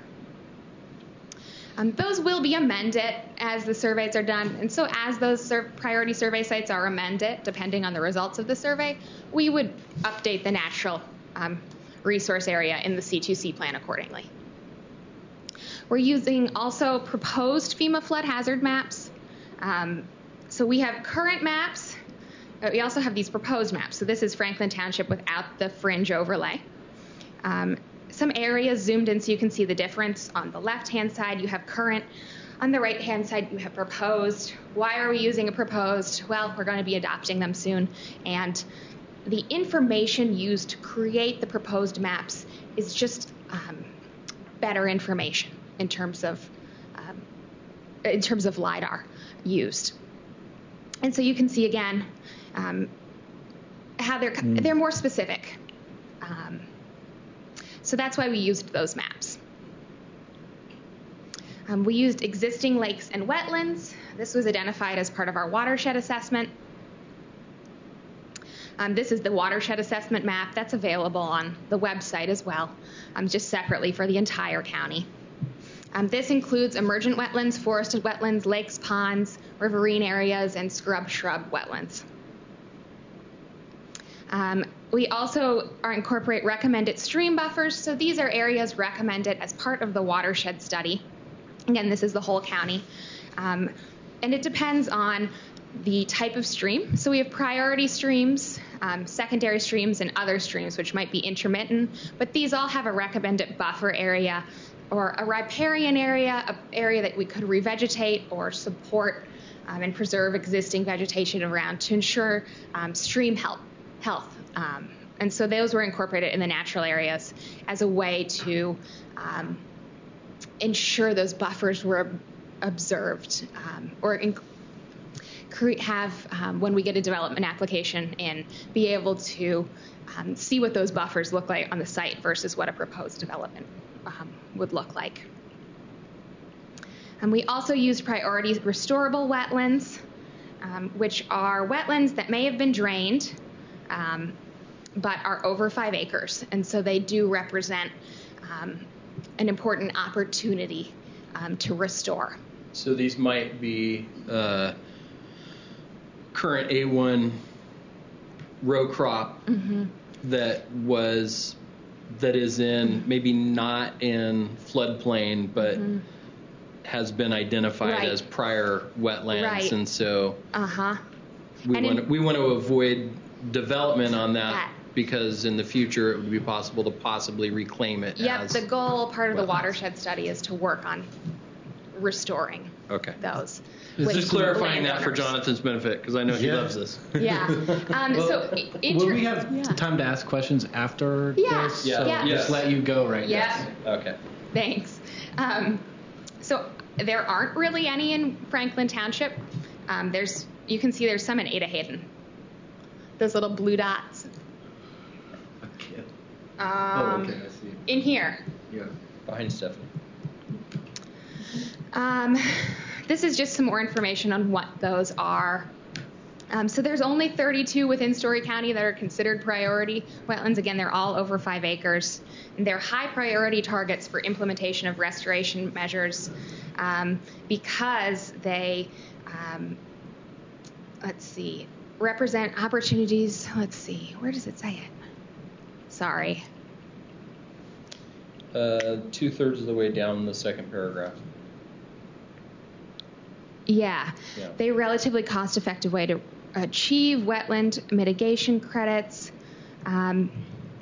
Those will be amended as the surveys are done, and so as those priority survey sites are amended, depending on the results of the survey, we would update the natural resource area in the C2C plan accordingly. We're using also proposed FEMA flood hazard maps. So we have current maps, but we also have these proposed maps. So this is Franklin Township without the fringe overlay. Some areas zoomed in so you can see the difference. On the left-hand side, you have current On the right-hand side, you have proposed. Why are we using a proposed? Well, we're going to be adopting them soon. And the information used to create the proposed maps is just better information in terms of LiDAR used. And so you can see again how they're more specific. So that's why we used those maps. We used existing lakes and wetlands. This was identified as part of our watershed assessment. This is the watershed assessment map that's available on the website as well, just separately for the entire county. This includes emergent wetlands, forested wetlands, lakes, ponds, riverine areas, and shrub wetlands. We also incorporate recommended stream buffers. So these are areas recommended as part of the watershed study. Again, this is the whole county. And it depends on the type of stream. So we have priority streams, secondary streams, and other streams, which might be intermittent. But these all have a recommended buffer area or a riparian area, an area that we could revegetate or support and preserve existing vegetation around to ensure stream health. And so those were incorporated in the natural areas as a way to ensure those buffers were observed or have, when we get a development application in, be able to see what those buffers look like on the site versus what a proposed development would look like. And we also used priority restorable wetlands, which are wetlands that may have been drained, but are over 5 acres. And so they do represent an important opportunity to restore. So these might be current A1 row crop that is in maybe not in floodplain, but has been identified as prior wetlands, and so we want to avoid development on that because in the future it would be possible to possibly reclaim it. Yep, the goal part of the watershed study is to work on restoring those. Just clarifying that for Jonathan's benefit, because I know he loves this. Yeah. Will we have time to ask questions after this? Yeah. Just let you go right now. Okay. Thanks. So there aren't really any in Franklin Township. You can see there's some in Ada Hayden. Those little blue dots. I see. In here. Yeah. Behind Stephanie. This is just some more information on what those are. So there's only 32 within Story County that are considered priority wetlands. Again, they're all over 5 acres. And they're high priority targets for implementation of restoration measures because they, represent opportunities. Let's see, where does it say it? Sorry. 2/3 of the way down the second paragraph. Yeah. They're a relatively cost-effective way to achieve wetland mitigation credits. And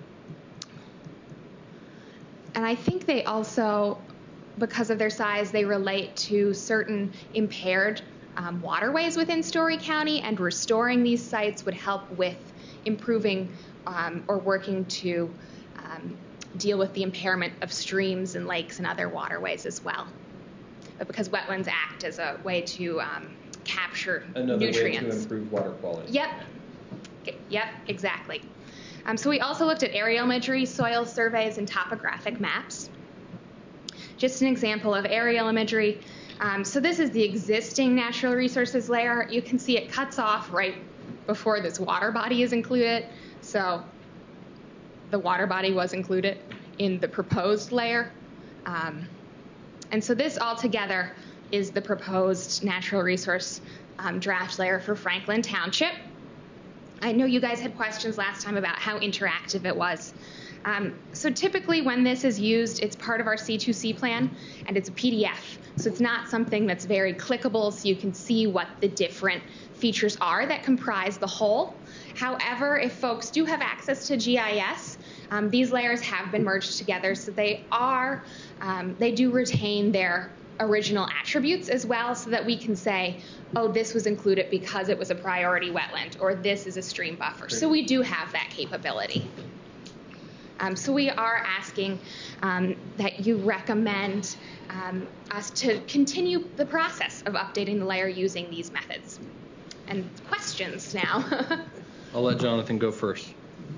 I think they also, because of their size, they relate to certain impaired waterways within Story County, and restoring these sites would help with improving or working to deal with the impairment of streams and lakes and other waterways as well. But because wetlands act as a way to capture nutrients. Another way to improve water quality. Yep, exactly. So we also looked at aerial imagery, soil surveys, and topographic maps. Just an example of aerial imagery. So this is the existing natural resources layer. You can see it cuts off right before this water body is included. So the water body was included in the proposed layer. And so this altogether is the proposed natural resource draft layer for Franklin Township. I know you guys had questions last time about how interactive it was. So typically when this is used, it's part of our C2C plan, and it's a PDF. So it's not something that's very clickable, so you can see what the different features are that comprise the whole. However, if folks do have access to GIS, these layers have been merged together, so they do retain their original attributes as well, so that we can say, oh, this was included because it was a priority wetland, or this is a stream buffer. So we do have that capability. So we are asking that you recommend us to continue the process of updating the layer using these methods. And questions now. I'll let Jonathan go first.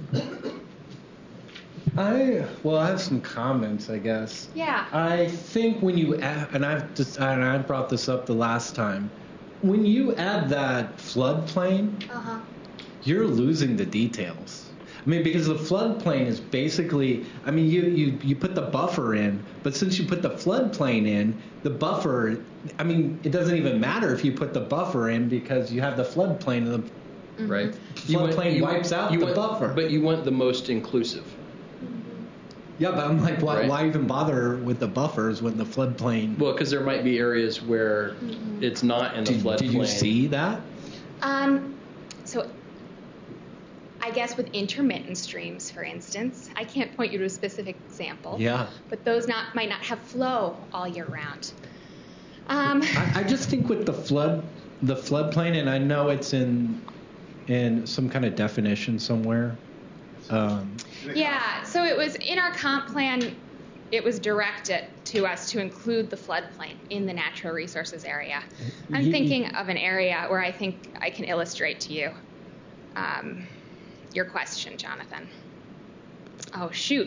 I have some comments, I guess. Yeah. I think when you add, and I brought this up the last time, when you add that floodplain, you're losing the details. I mean, because the floodplain is basically, I mean, you put the buffer in, but since you put the floodplain in, the buffer, I mean, it doesn't even matter if you put the buffer in because you have the floodplain and the right. floodplain wipes out the buffer. But you want the most inclusive. Yeah, but I'm like, Right. why even bother with the buffers when the floodplain? Well, because there might be areas where it's not in the floodplain. Did you see that? So I guess with intermittent streams, for instance, I can't point you to a specific example. Yeah. But those might not have flow all year round. I just think with the floodplain, and I know it's in some kind of definition somewhere. Yeah, so it was in our comp plan, it was directed to us to include the floodplain in the natural resources area. I'm thinking of an area where I think I can illustrate to you your question, Jonathan. Oh, shoot.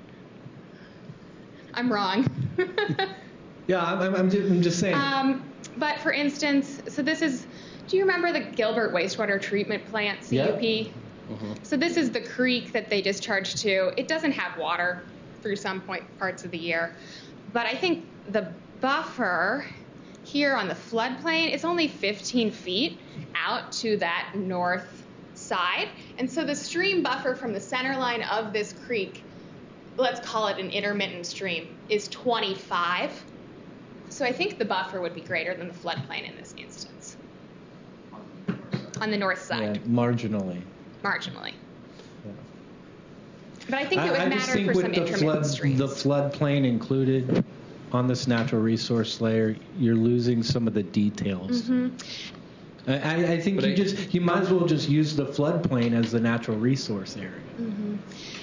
I'm wrong. Yeah, I'm just saying. But for instance, so this is, do you remember the Gilbert Wastewater Treatment Plant, CUP? Yep. So this is the creek that they discharge to. It doesn't have water through some parts of the year. But I think the buffer here on the floodplain is only 15 feet out to that north side. And so the stream buffer from the center line of this creek, let's call it an intermittent stream, is 25. So I think the buffer would be greater than the floodplain in this instance. On the north side. Yeah, marginally. Marginally. Yeah. But I think it would I just matter think for with some the intermittent streams. the floodplain included on this natural resource layer, you're losing some of the details. I think you might as well just use the floodplain as the natural resource area.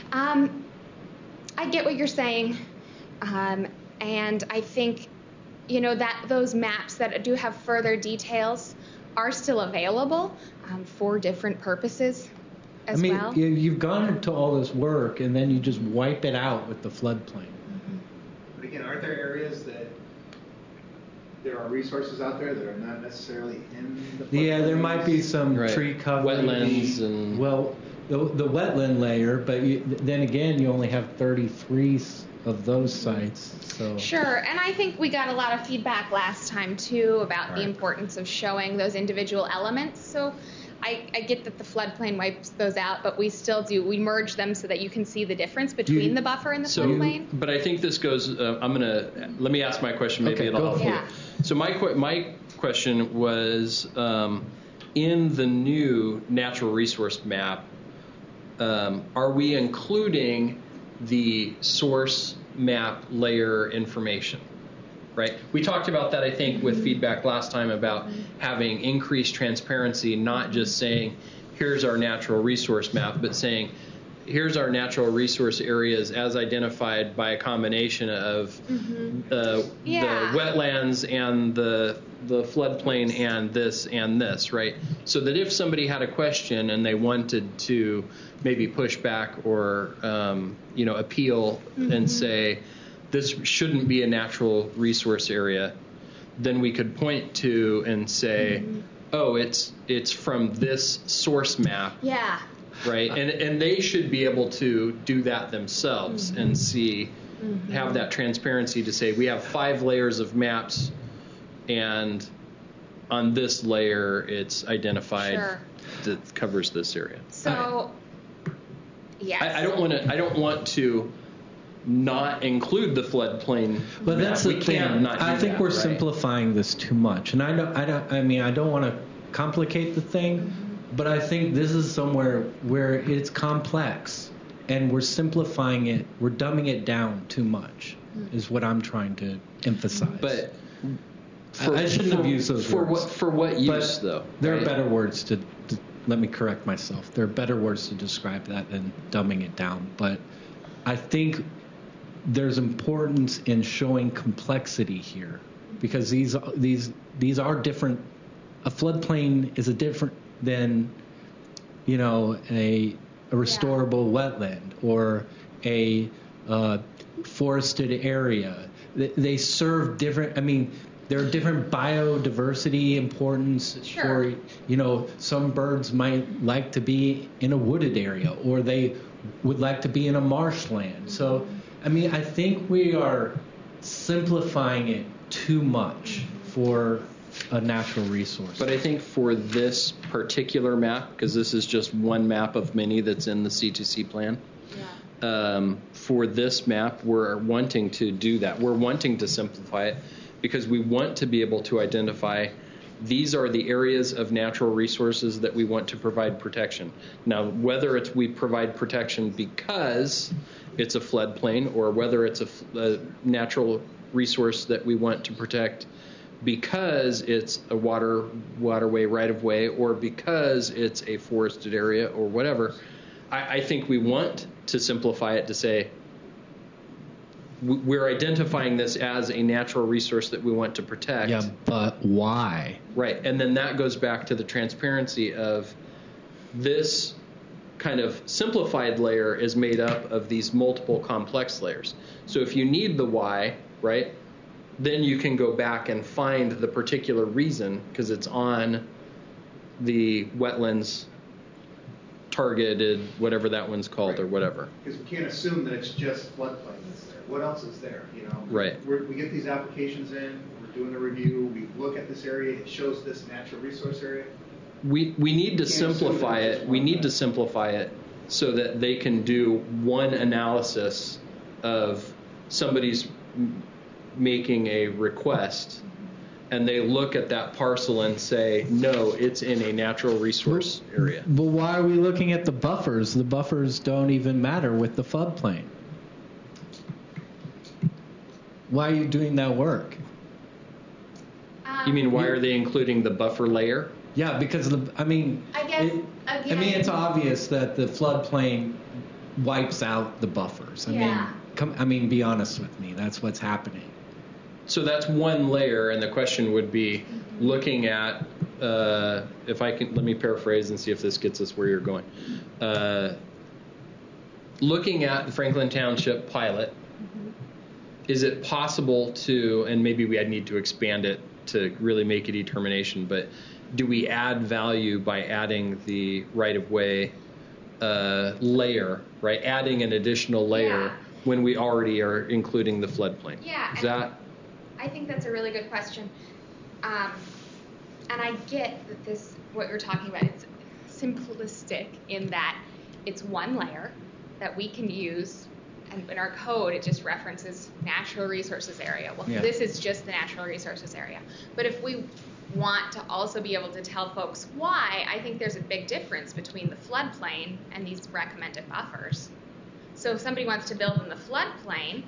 I get what you're saying, and I think that those maps that do have further details are still available for different purposes as well. You've gone into all this work and then you just wipe it out with the floodplain. But again, aren't there areas that there are resources out there that are not necessarily in the floodplain? Yeah, there might be some tree cover. Wetlands and... Well, the wetland layer, but then again, you only have 33 of those sites. So. Sure, and I think we got a lot of feedback last time, too, about the importance of showing those individual elements. So I get that the floodplain wipes those out, but we still do. We merge them so that you can see the difference between the buffer and the floodplain. But I think this goes, let me ask my question, maybe it'll help you. So my question was, in the new natural resource map, are we including the source map layer information, right? We talked about that, I think, with feedback last time about having increased transparency, not just saying, here's our natural resource map, but saying, here's our natural resource areas as identified by a combination of the wetlands and the floodplain and this, right? So that if somebody had a question and they wanted to maybe push back or appeal and say this shouldn't be a natural resource area, then we could point to and say, oh, it's from this source map. Yeah. Right, and they should be able to do that themselves and see, have that transparency to say we have 5 layers of maps, and on this layer it's identified that covers this area. So, yes. I don't want to not include the floodplain. But that's the thing. I think we're simplifying this too much, and I don't want to complicate the thing. But I think this is somewhere where it's complex, and we're simplifying it. We're dumbing it down too much, is what I'm trying to emphasize. But I shouldn't have used those words. For what use, But though? There right? are better words to, let me correct myself. There are better words to describe that than dumbing it down. But I think there's importance in showing complexity here, because these are different. A floodplain is a different than, a restorable wetland or a forested area. They serve different. I mean, there are different biodiversity importance. Sure. For some birds might like to be in a wooded area, or they would like to be in a marshland. So, I mean, I think we are simplifying it too much for a natural resource. But I think for this particular map, because this is just one map of many that's in the C2C plan, for this map, we're wanting to do that. We're wanting to simplify it because we want to be able to identify these are the areas of natural resources that we want to provide protection. Now, whether it's we provide protection because it's a floodplain, or whether it's a natural resource that we want to protect because it's a waterway right-of-way, or because it's a forested area, or whatever, I think we want to simplify it to say we're identifying this as a natural resource that we want to protect. Yeah, but why? Right, and then that goes back to the transparency of this kind of simplified layer is made up of these multiple complex layers. So if you need the why, right, then you can go back and find the particular reason because it's on the wetlands targeted, whatever that one's called, Right. or whatever. Because we can't assume that it's just floodplain that's there. What else is there? Right. We get these applications in, we're doing the review, we look at this area, it shows this natural resource area. We need to Can't assume simplify that it's it. one We need thing. to simplify it so that they can do one analysis of somebody's making a request, and they look at that parcel and say, no, it's in a natural resource area. But why are we looking at the buffers? The buffers don't even matter with the floodplain. Why are you doing that work? You mean, why are they including the buffer layer? Yeah, because I guess, again, it's obvious that the floodplain wipes out the buffers. Yeah. Be honest with me. That's what's happening. So that's one layer, and the question would be looking at, if I can, let me paraphrase and see if this gets us where you're going. Looking at the Franklin Township pilot, is it possible to, and maybe I'd need to expand it to really make a determination, but do we add value by adding the right-of-way layer, right? Adding an additional layer when we already are including the floodplain? Yeah. Is that? I think that's a really good question. And I get that what you're talking about, it's simplistic in that it's one layer that we can use, and in our code it just references natural resources area. Well, Yeah. This is just the natural resources area. But if we want to also be able to tell folks why, I think there's a big difference between the floodplain and these recommended buffers. So if somebody wants to build in the floodplain,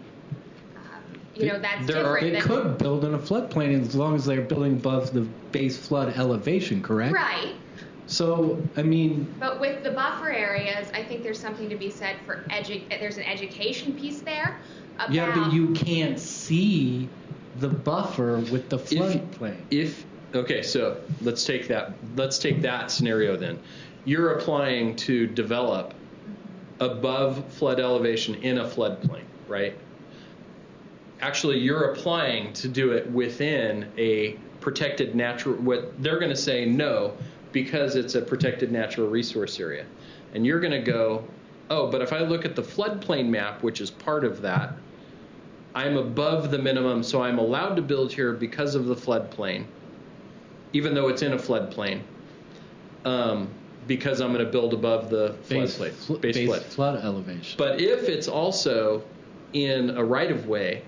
that's different. They could build in a floodplain as long as they're building above the base flood elevation, correct? Right. So, But with the buffer areas, I think there's something to be said for there's an education piece there about... Yeah, but you can't see the buffer with the floodplain. Okay, so let's take that scenario then. You're applying to develop above flood elevation in a floodplain, right? Actually, you're applying to do it within a protected natural, what they're going to say no, because it's a protected natural resource area. And you're going to go, oh, but if I look at the floodplain map, which is part of that, I'm above the minimum, so I'm allowed to build here because of the floodplain, even though it's in a floodplain, because I'm going to build above the base flood elevation. But if it's also in a right-of-way,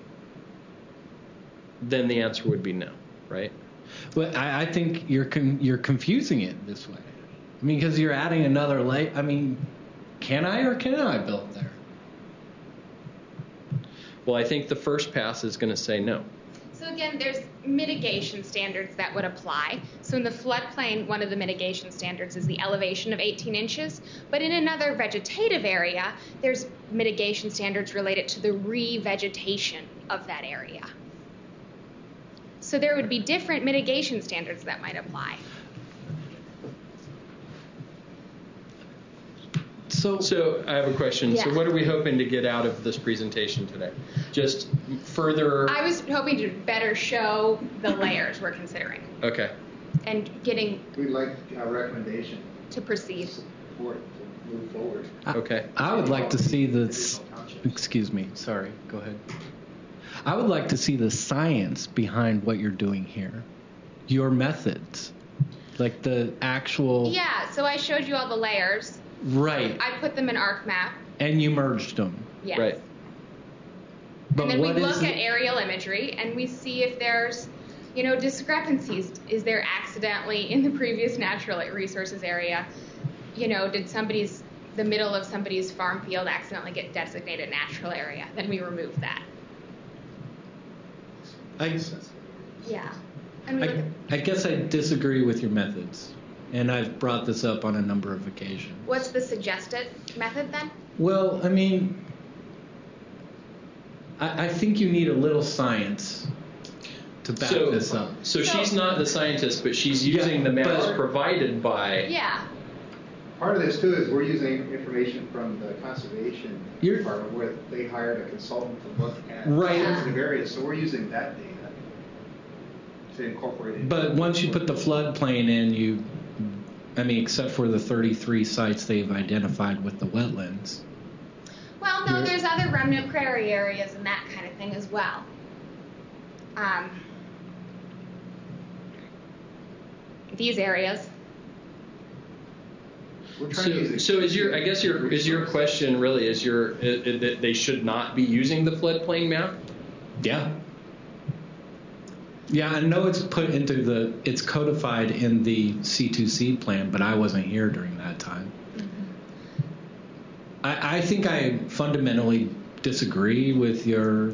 then the answer would be no, right? But I think you're confusing it this way. Because you're adding another layer. Can I or cannot I build there? Well, I think the first pass is going to say no. So again, there's mitigation standards that would apply. So in the floodplain, one of the mitigation standards is the elevation of 18 inches. But in another vegetative area, there's mitigation standards related to the revegetation of that area. So there would be different mitigation standards that might apply. So I have a question. Yeah. So what are we hoping to get out of this presentation today? Just further. I was hoping to better show the layers we're considering Okay. and getting We'd like a recommendation to proceed. support to move forward. Okay. I would like to see the. Excuse me. Sorry. Go ahead. I would like to see the science behind what you're doing here, your methods, like the actual. Yeah, so I showed you all the layers. Right. I put them in ArcMap. And you merged them. Yes. Right. But And then we what is look the- at aerial imagery and we see if there's, discrepancies. Is there accidentally in the previous natural resources area, did the middle of somebody's farm field accidentally get designated natural area? Then we remove that. Yeah. And we look at, I guess I disagree with your methods, and I've brought this up on a number of occasions. what's the suggested method then? Well, I mean, I think you need a little science to back this up. So she's not the scientist, but she's using the maps provided by. Yeah. Part of this too is we're using information from the conservation You're- department where they hired a consultant to look at Right. sensitive areas. So we're using that data to incorporate it. But once you put the floodplain in, except for the 33 sites they've identified with the wetlands. Well, no, You're- there's other remnant prairie areas and that kind of thing as well. These areas. We're trying to use So is your question really that they should not be using the floodplain map? Yeah. Yeah, I know it's it's codified in the C2C plan, but I wasn't here during that time. I think I fundamentally disagree with your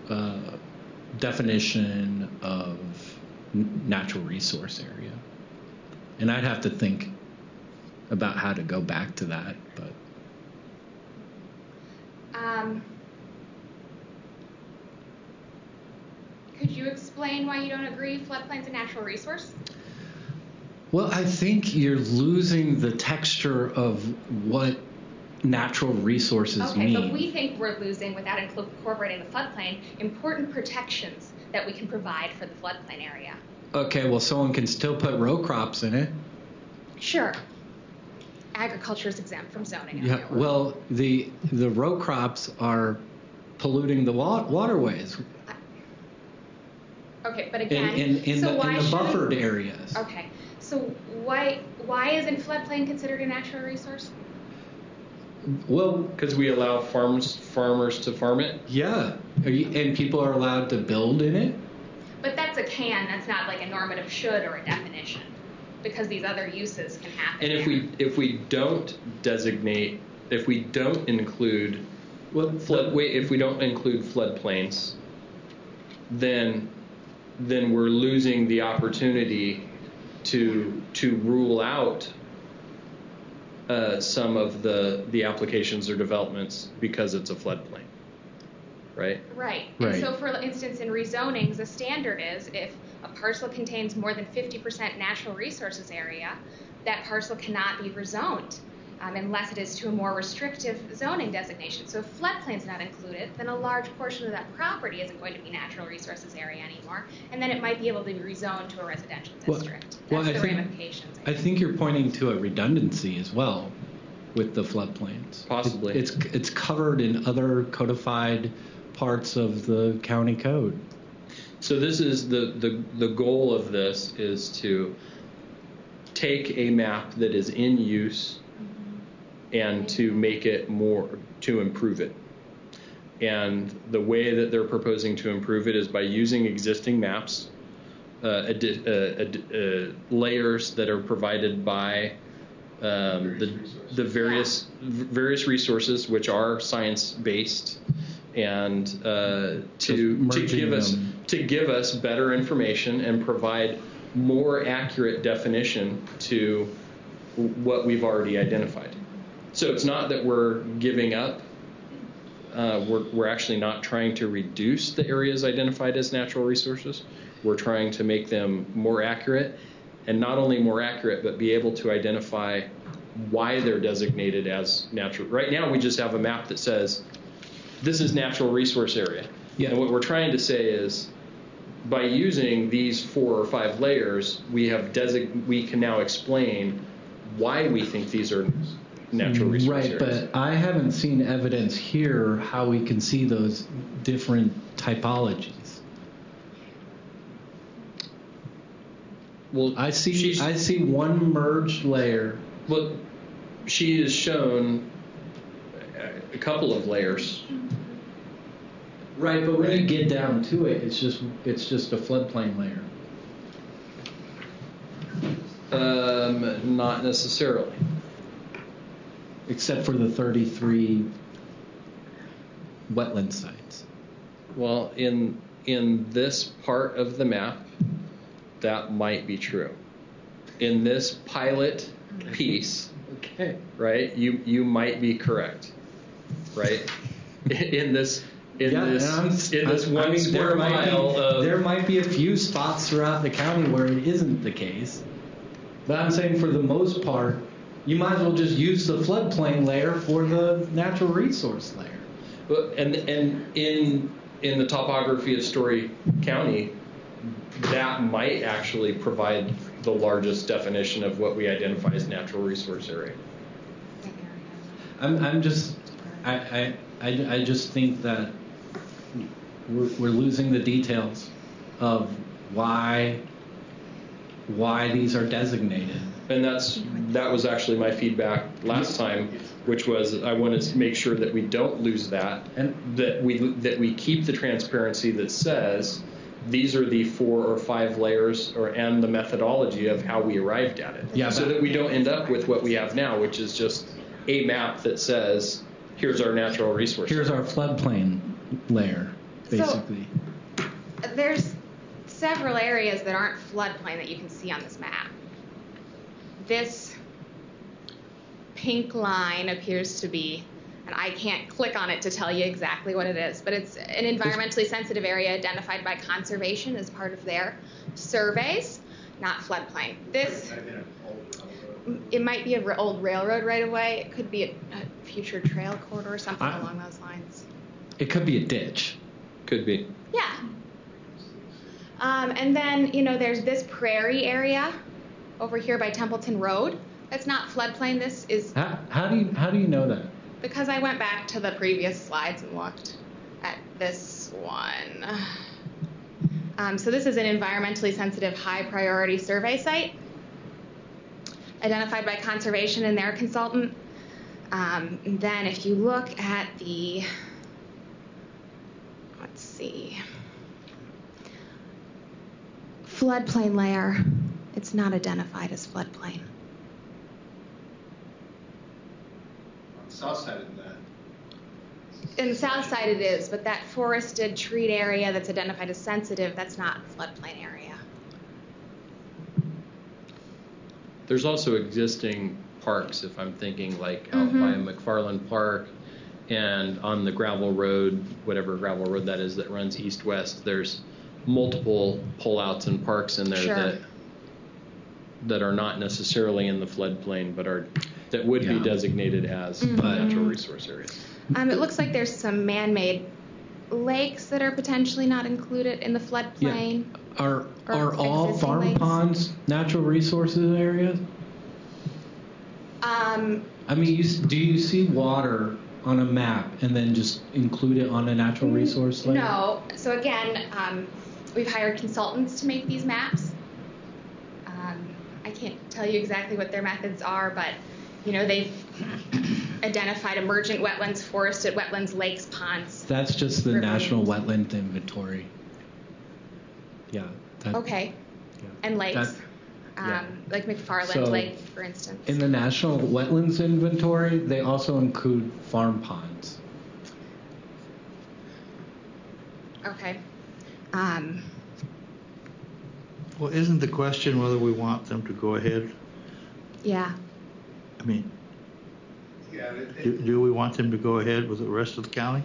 definition of natural resource area. And I'd have to think about how to go back to that, but Could you explain why you don't agree floodplain's a natural resource? well, I think you're losing the texture of what natural resources Okay, mean. but we think we're losing, without incorporating the floodplain, important protections that we can provide for the floodplain area. Okay, well, someone can still put row crops in it. Sure. Agriculture is exempt from zoning. in Yeah, Iowa. well, the row crops are polluting the waterways Okay, but again, in so the why shouldn't- buffered areas. Okay, so why isn't floodplain considered a natural resource? Well, Because we allow farmers to farm it. yeah, and people are allowed to build in it. But that's a can. That's not like a normative should or a definition, because these other uses can happen. And if we don't designate, if we don't include if we don't include floodplains, then we're losing the opportunity to rule out some of the applications or developments because it's a floodplain, right? Right. Right. And so, for instance, in rezonings, the standard is if a parcel contains more than 50% natural resources area, that parcel cannot be rezoned unless it is to a more restrictive zoning designation. So if floodplain's not included, then a large portion of that property isn't going to be natural resources area anymore, and then it might be able to be rezoned to a residential district. That's the ramifications. I think you're pointing to a redundancy as well with the floodplains. Possibly. It's covered in other codified parts of the county code. So this is the goal of this is to take a map that is in use and to make it to improve it. And the way that they're proposing to improve it is by using existing maps, layers that are provided by the various resources, which are science-based, and to merging give us better information and provide more accurate definition to what we've already identified. So it's not that we're giving up. We're actually not trying to reduce the areas identified as natural resources. We're trying to make them more accurate, and not only more accurate, but be able to identify why they're designated as natural. Right now, we just have a map that says, this is natural resource area. Yeah. And what we're trying to say is, by using these 4 or 5 layers, we can now explain why we think these are natural resource right, areas. but I haven't seen evidence here how we can see those different typologies. Well, I see one merged layer. Well, she has shown a couple of layers. Right, but when you get down to it, it's just a floodplain layer. Not necessarily. Except for the 33 wetland sites. Well, in this part of the map, that might be true. In this pilot piece, okay, right? You might be correct, right? in this 1 square mile of, there might be a few spots throughout the county where it isn't the case, but I'm saying for the most part, you might as well just use the floodplain layer for the natural resource layer. But and in the topography of Story County, that might actually provide the largest definition of what we identify as natural resource area. I just think that we're losing the details of why these are designated. And that was actually my feedback last time, which was I want to make sure that we don't lose that, and that we keep the transparency that says these are the 4 or 5 layers and the methodology of how we arrived at it. Yeah, so that we don't end up with what we have now, which is just a map that says, here's our natural resources. Here's our floodplain layer, basically. So, there's several areas that aren't floodplain that you can see on this map. This pink line appears to be, and I can't click on it to tell you exactly what it is, but it's an environmentally sensitive area identified by conservation as part of their surveys, not floodplain. It might be an old railroad right away. It could be a future trail corridor or something along those lines. It could be a ditch. Could be. Yeah. And then, there's this prairie area over here by Templeton Road. That's not floodplain. This is... How do you know that? Because I went back to the previous slides and looked at this one. So this is an environmentally sensitive high priority survey site identified by conservation and their consultant. Then if you look at the, let's see, floodplain layer, it's not identified as floodplain. South side of that. In the south side it is, but that forested treat area that's identified as sensitive, that's not floodplain area. There's also existing parks, if I'm thinking like out by McFarland Park and on the gravel road, whatever gravel road that is that runs east-west, there's multiple pullouts and parks in there that are not necessarily in the floodplain, but that would be designated as natural resource areas. It looks like there's some man-made lakes that are potentially not included in the floodplain. Yeah. Are all farm lakes? Ponds natural resources areas? I mean, do you see water on a map and then just include it on a natural resource layer? No. So again, we've hired consultants to make these maps. I can't tell you exactly what their methods are, but they've identified emergent wetlands, forested wetlands, lakes, ponds. That's just the National Wetland Inventory. Yeah. Okay. Yeah. And lakes. Like McFarland Lake, for instance. In the National Wetlands Inventory, they also include farm ponds. Okay. Well, isn't the question whether we want them to go ahead? Yeah. I mean, Yeah, do we want them to go ahead with the rest of the county?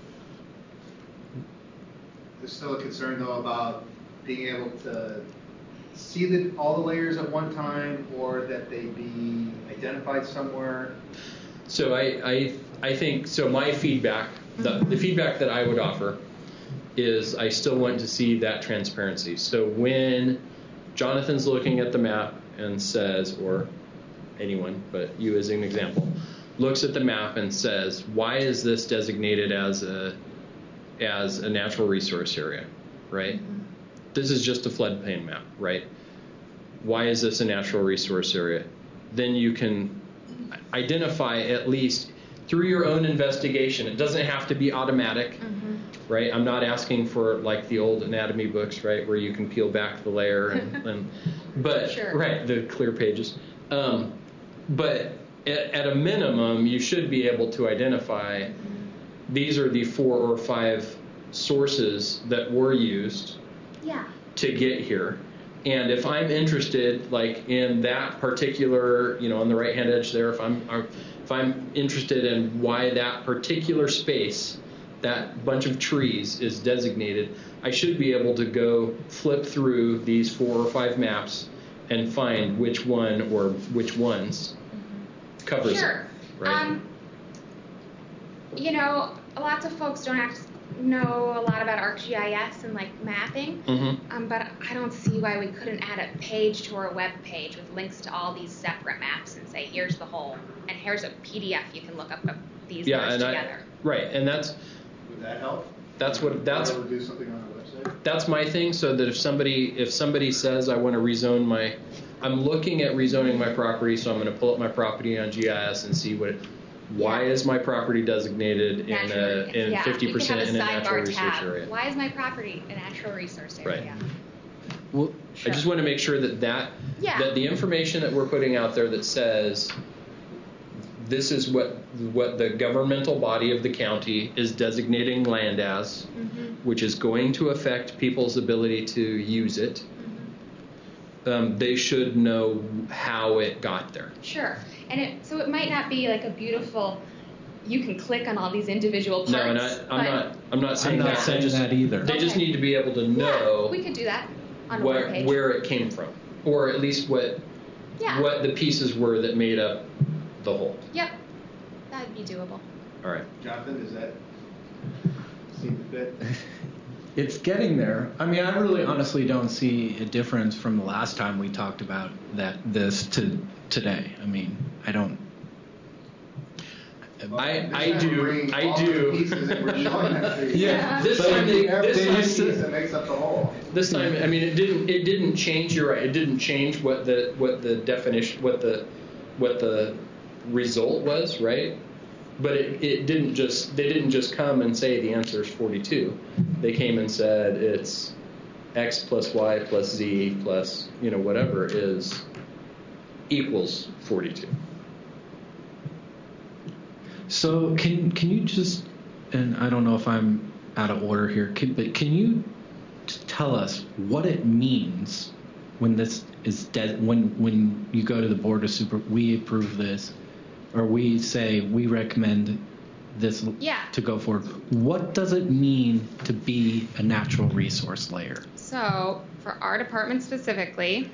there's still a concern though about being able to see all the layers at one time, or that they be identified somewhere. So I think, so my feedback, the feedback that I would offer is I still want to see that transparency. So when Jonathan's looking at the map and says, or anyone, but you as an example, looks at the map and says, why is this designated as a natural resource area, right? This is just a floodplain map, right? Why is this a natural resource area? Then you can identify, at least through your own investigation. It doesn't have to be automatic, right? I'm not asking for like the old anatomy books, right, where you can peel back the layer but Sure. Right, the clear pages. But at a minimum, you should be able to identify these are the 4 or 5 sources that were used to get here. And if I'm interested, like in that particular, on the right-hand edge there, if I'm interested in why that particular space, that bunch of trees is designated, I should be able to go flip through these 4 or 5 maps and find which one or which ones covers it. Right? Lots of folks don't know a lot about ArcGIS and like mapping, but I don't see why we couldn't add a page to our web page with links to all these separate maps and say, here's the whole, and here's a PDF you can look up these maps together. Right, and that's. Would that help? That's what. That's. Or do something on our website. That's my thing. So that if somebody says I want to rezone I'm looking at rezoning my property, so I'm going to pull up my property on GIS and see why is my property designated in 50% in a natural resource area. Why is my property a natural resource area? Right. Well, I just want to make sure that the information that we're putting out there that says this is what the governmental body of the county is designating land as, which is going to affect people's ability to use it. They should know how it got there. Sure. And so it might not be like a beautiful, you can click on all these individual parts. No, and I'm not saying that either. They just need to be able to know we could do that on a web page. Where it came from, or at least what the pieces were that made up the whole. Yep. That would be doable. All right. Jonathan, does that seem to fit? It's getting there. I mean, I really honestly don't see a difference from the last time we talked about this to today. I mean, I don't. I do. Pieces that we're showing that to you. Yeah. This time, I mean, it didn't change. You're right. It didn't change what the definition, what the result was, right? But they didn't just come and say the answer is 42. They came and said it's X plus Y plus Z plus whatever equals 42. So can you just, and I don't know if I'm out of order here, but can you tell us what it means when this is when you go to the board of we approve this, or we say we recommend this to go forward? What does it mean to be a natural resource layer? So for our department specifically,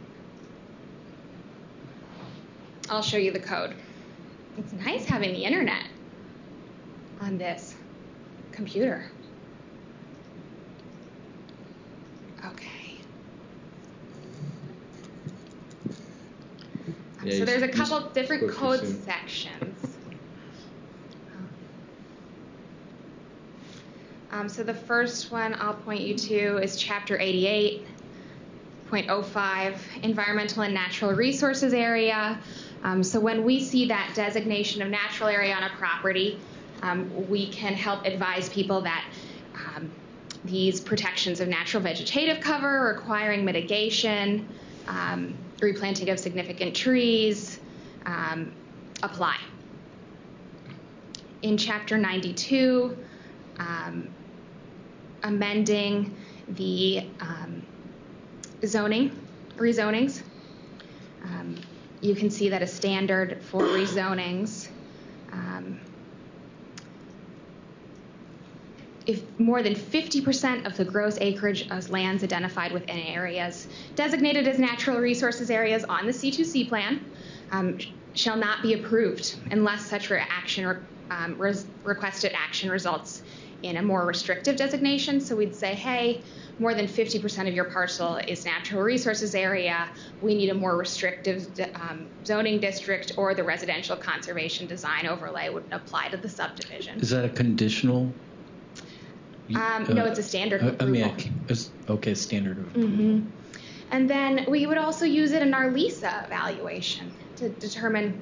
I'll show you the code. It's nice having the internet on this computer. Okay. So there's a couple different code sections. So the first one I'll point you to is Chapter 88.05, Environmental and Natural Resources Area. So when we see that designation of natural area on a property, we can help advise people that these protections of natural vegetative cover requiring mitigation, replanting of significant trees apply. In Chapter 92, amending the rezonings. You can see that a standard for rezonings, if more than 50% of the gross acreage of lands identified within areas designated as natural resources areas on the C2C plan shall not be approved unless such requested action results in a more restrictive designation. So we'd say, hey, more than 50% of your parcel is natural resources area. We need a more restrictive zoning district, or the residential conservation design overlay would apply to the subdivision. Is that a conditional? No, it's a standard of approval. Okay, standard of approval. Mm-hmm. And then we would also use it in our LISA evaluation to determine,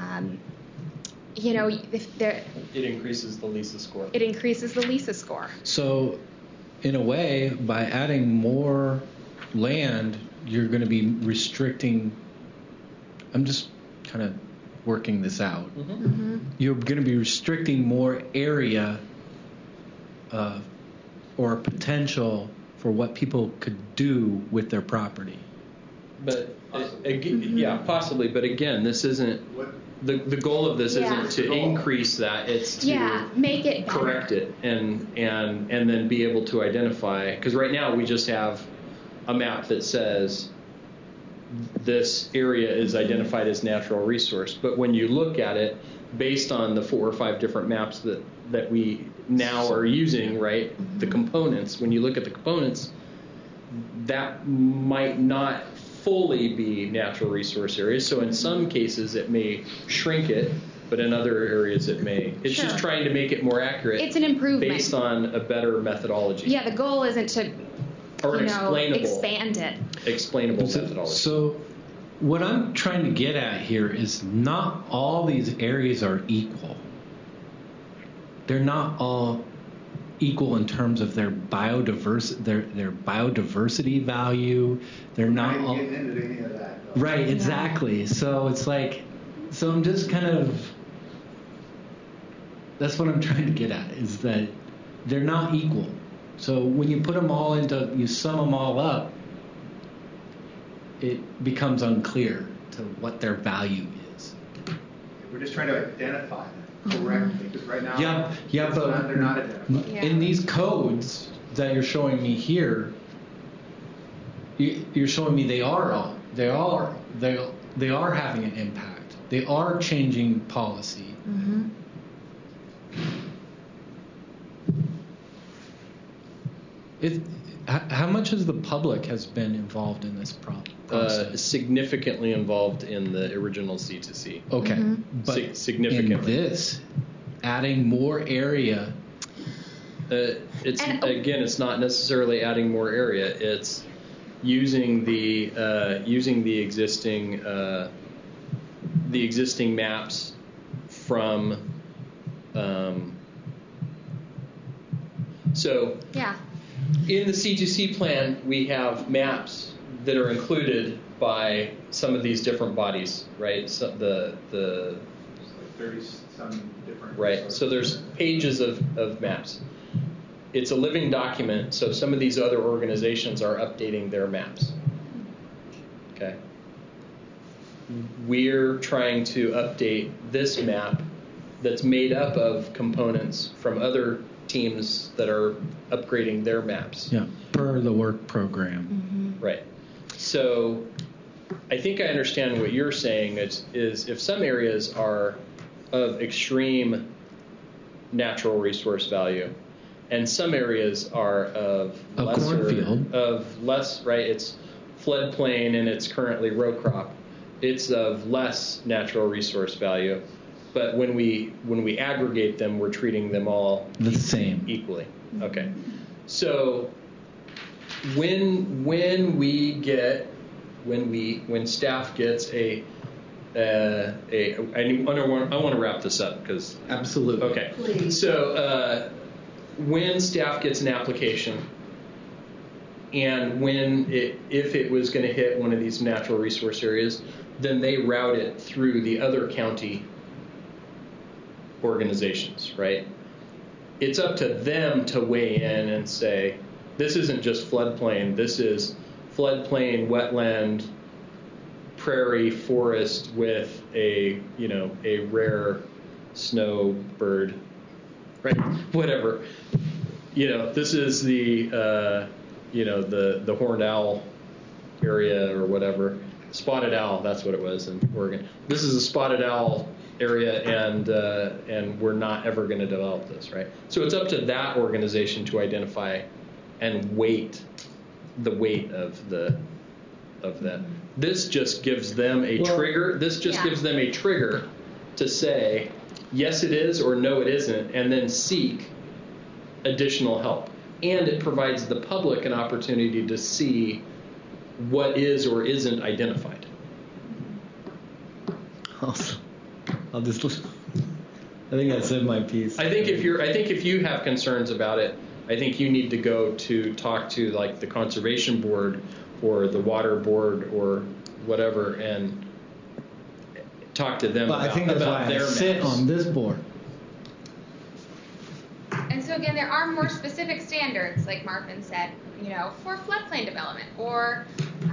if there. It increases the LISA score. It increases the LISA score. So, in a way, by adding more land, you're going to be restricting. I'm just kind of working this out. Mm-hmm. Mm-hmm. You're going to be restricting more area or potential for what people could do with their property. But yeah, possibly. But again, this isn't the goal of this. Isn't to increase that. It's to make it correct it and then be able to identify. Because right now we just have a map that says this area is identified as natural resource. But when you look at it, based on the 4 or 5 different maps that we now are using, right? Mm-hmm. The components. When you look at the components, that might not fully be natural resource areas. So in some cases it may shrink it, but in other areas it may. It's just trying to make it more accurate. It's an improvement. Based on a better methodology. Yeah, the goal isn't to expand it. Explainable methodology. So what I'm trying to get at here is not all these areas are equal. They're not all equal in terms of their biodiversity value. They're not all getting into any of that. Though. Right, exactly. So it's like, so I'm just kind of, that's what I'm trying to get at, is that they're not equal. So when you put them all you sum them all up, it becomes unclear to what their value is. We're just trying to identify them correctly, because right now they're not identified. Yeah. In these codes that you're showing me here, you're showing me they are having an impact. They are changing policy. Mm-hmm. How much has the public has been involved in this process? Significantly involved in the original C2C. Okay, but significantly. In this, adding more area. It's not necessarily adding more area. It's using the existing maps from. In the C2C plan, we have maps that are included by some of these different bodies, right? So the 30-some different. Right. Resources. So there's pages of maps. It's a living document, so some of these other organizations are updating their maps. Okay. We're trying to update this map that's made up of components from other teams that are upgrading their maps. Yeah, per the work program. Mm-hmm. Right. So I think I understand what you're saying is if some areas are of extreme natural resource value and some areas are of less, right? It's floodplain and it's currently row crop. It's of less natural resource value. But when we aggregate them, we're treating them all the same equally. Okay. So when staff gets I want to wrap this up because absolutely. Okay. Please. So when staff gets an application and if it was going to hit one of these natural resource areas, then they route it through the other county organizations, right? it's up to them to weigh in and say, this isn't just floodplain, this is floodplain, wetland, prairie, forest with a rare snowbird, right? Whatever. This is the horned owl area or whatever. Spotted owl, that's what it was in Oregon. This is a spotted owl area, and we're not ever going to develop this, right? So it's up to that organization to identify and weight of that. This just gives them a trigger. This just gives them a trigger to say, yes, it is, or no, it isn't, and then seek additional help. And it provides the public an opportunity to see what is or isn't identified. Awesome. I think I said my piece. I think if you have concerns about it, I think you need to go to talk to like the conservation board or the water board or whatever and talk to them I think that's why I sit on this board. And so again, there are more specific standards, like Marvin said, for floodplain development, or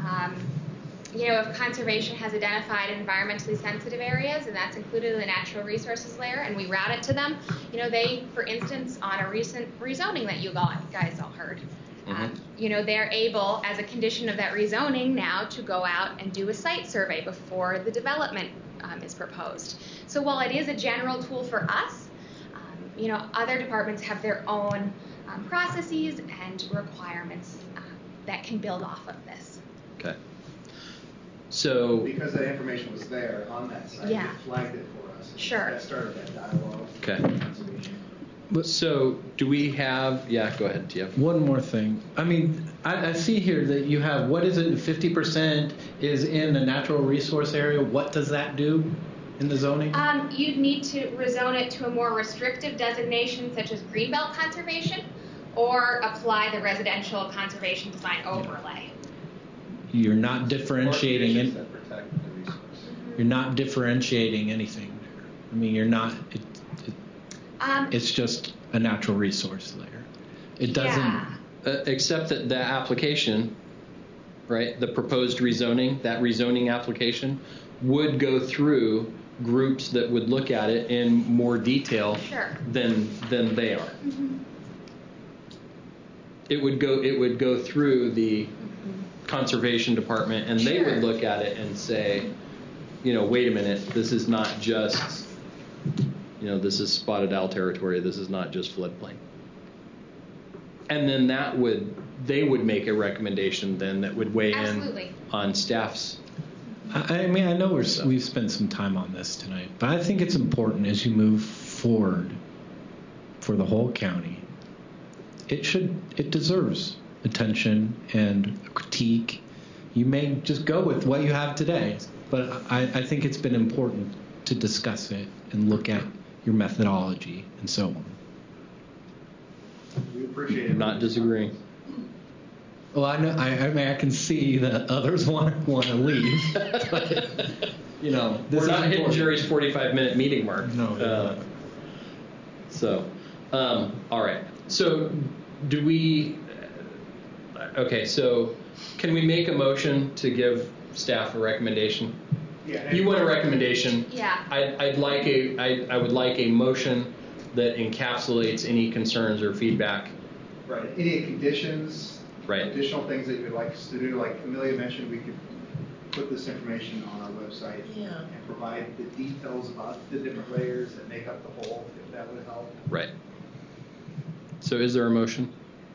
if conservation has identified environmentally sensitive areas, and that's included in the natural resources layer, and we route it to them. They, for instance, on a recent rezoning that you guys all heard, they're able, as a condition of that rezoning now, to go out and do a site survey before the development is proposed. So while it is a general tool for us, other departments have their own processes and requirements that can build off of this. Okay. So because that information was there on that site, it flagged it for us. Sure. That started that dialogue. Okay. So do we have? Yeah, go ahead, Jeff. One more thing. I mean, I see here that you have, what is it? 50% is in a natural resource area. What does that do in the zoning? You'd need to rezone it to a more restrictive designation, such as greenbelt conservation, or apply the residential conservation design overlay. You're not differentiating it. You're not differentiating anything there. I mean, you're not. It's just a natural resource layer. It doesn't. Except that the application, right, the proposed rezoning, that rezoning application would go through groups that would look at it in more detail than they are. Mm-hmm. It would go through the conservation department, and they would look at it and say, wait a minute, this is not just, this is spotted owl territory. This is not just floodplain. And then they would make a recommendation then that would weigh in on staff's. I mean, I know we've spent some time on this tonight, but I think it's important as you move forward for the whole county. It deserves attention and critique. You may just go with what you have today, but I think it's been important to discuss it and look at your methodology and so on. We appreciate it. Not disagreeing. Well, I know. I mean, I can see that others want to leave. But, we're not hitting Jerry's 45-minute meeting mark. No. All right. So, do we? Okay. So, can we make a motion to give staff a recommendation? Yeah. You want a recommendation? Yeah. I would like a motion that encapsulates any concerns or feedback. Right. Any conditions. Right. Additional things that you would like us to do, like Amelia mentioned, we could put this information on our website and provide the details about the different layers that make up the whole, if that would help. Right. So is there a motion?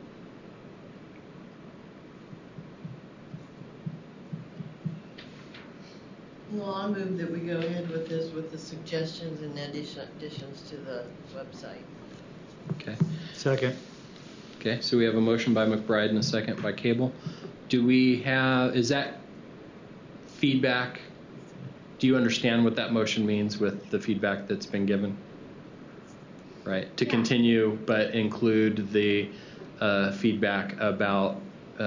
Well, I move that we go ahead with this with the suggestions and additions to the website. Okay. Second. Okay, so we have a motion by McBride and a second by Cable. Is that feedback? Do you understand what that motion means with the feedback that's been given? Right, to continue, but include the feedback about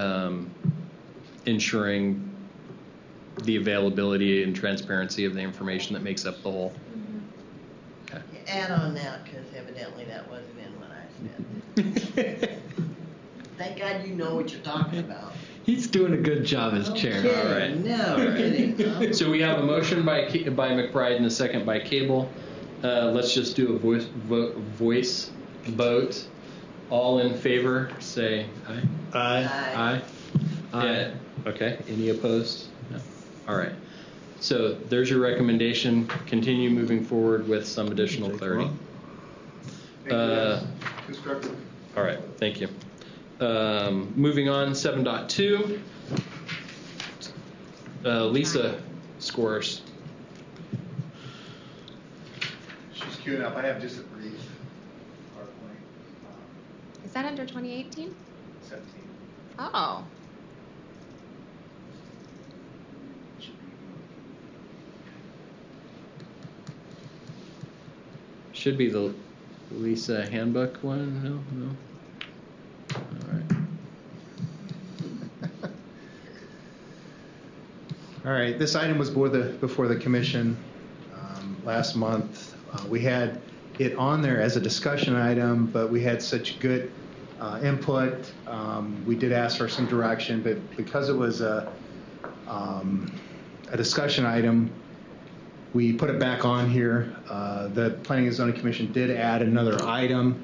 ensuring the availability and transparency of the information that makes up the whole. Okay. Add on that, because evidently that wasn't in what I Thank God you know what you're talking about. He's doing a good job as chair. Kidding. All right. No kidding. So we have a motion by McBride and a second by Cable. Let's just do a voice vote. All in favor, say aye. Aye. Aye. Yeah. Okay. Any opposed? No. All right. So there's your recommendation. Continue moving forward with some additional clarity. Constructive. All right. Thank you. Moving on, 7.2. Lisa scores. She's queuing up. I have just a brief PowerPoint. Is that under 2018? 17. Oh. Should be the Lisa handbook one. No. All right. All right, this item was before the commission last month. We had it on there as a discussion item, but we had such good input. We did ask for some direction, but because it was a discussion item, we put it back on here. The Planning and Zoning Commission did add another item.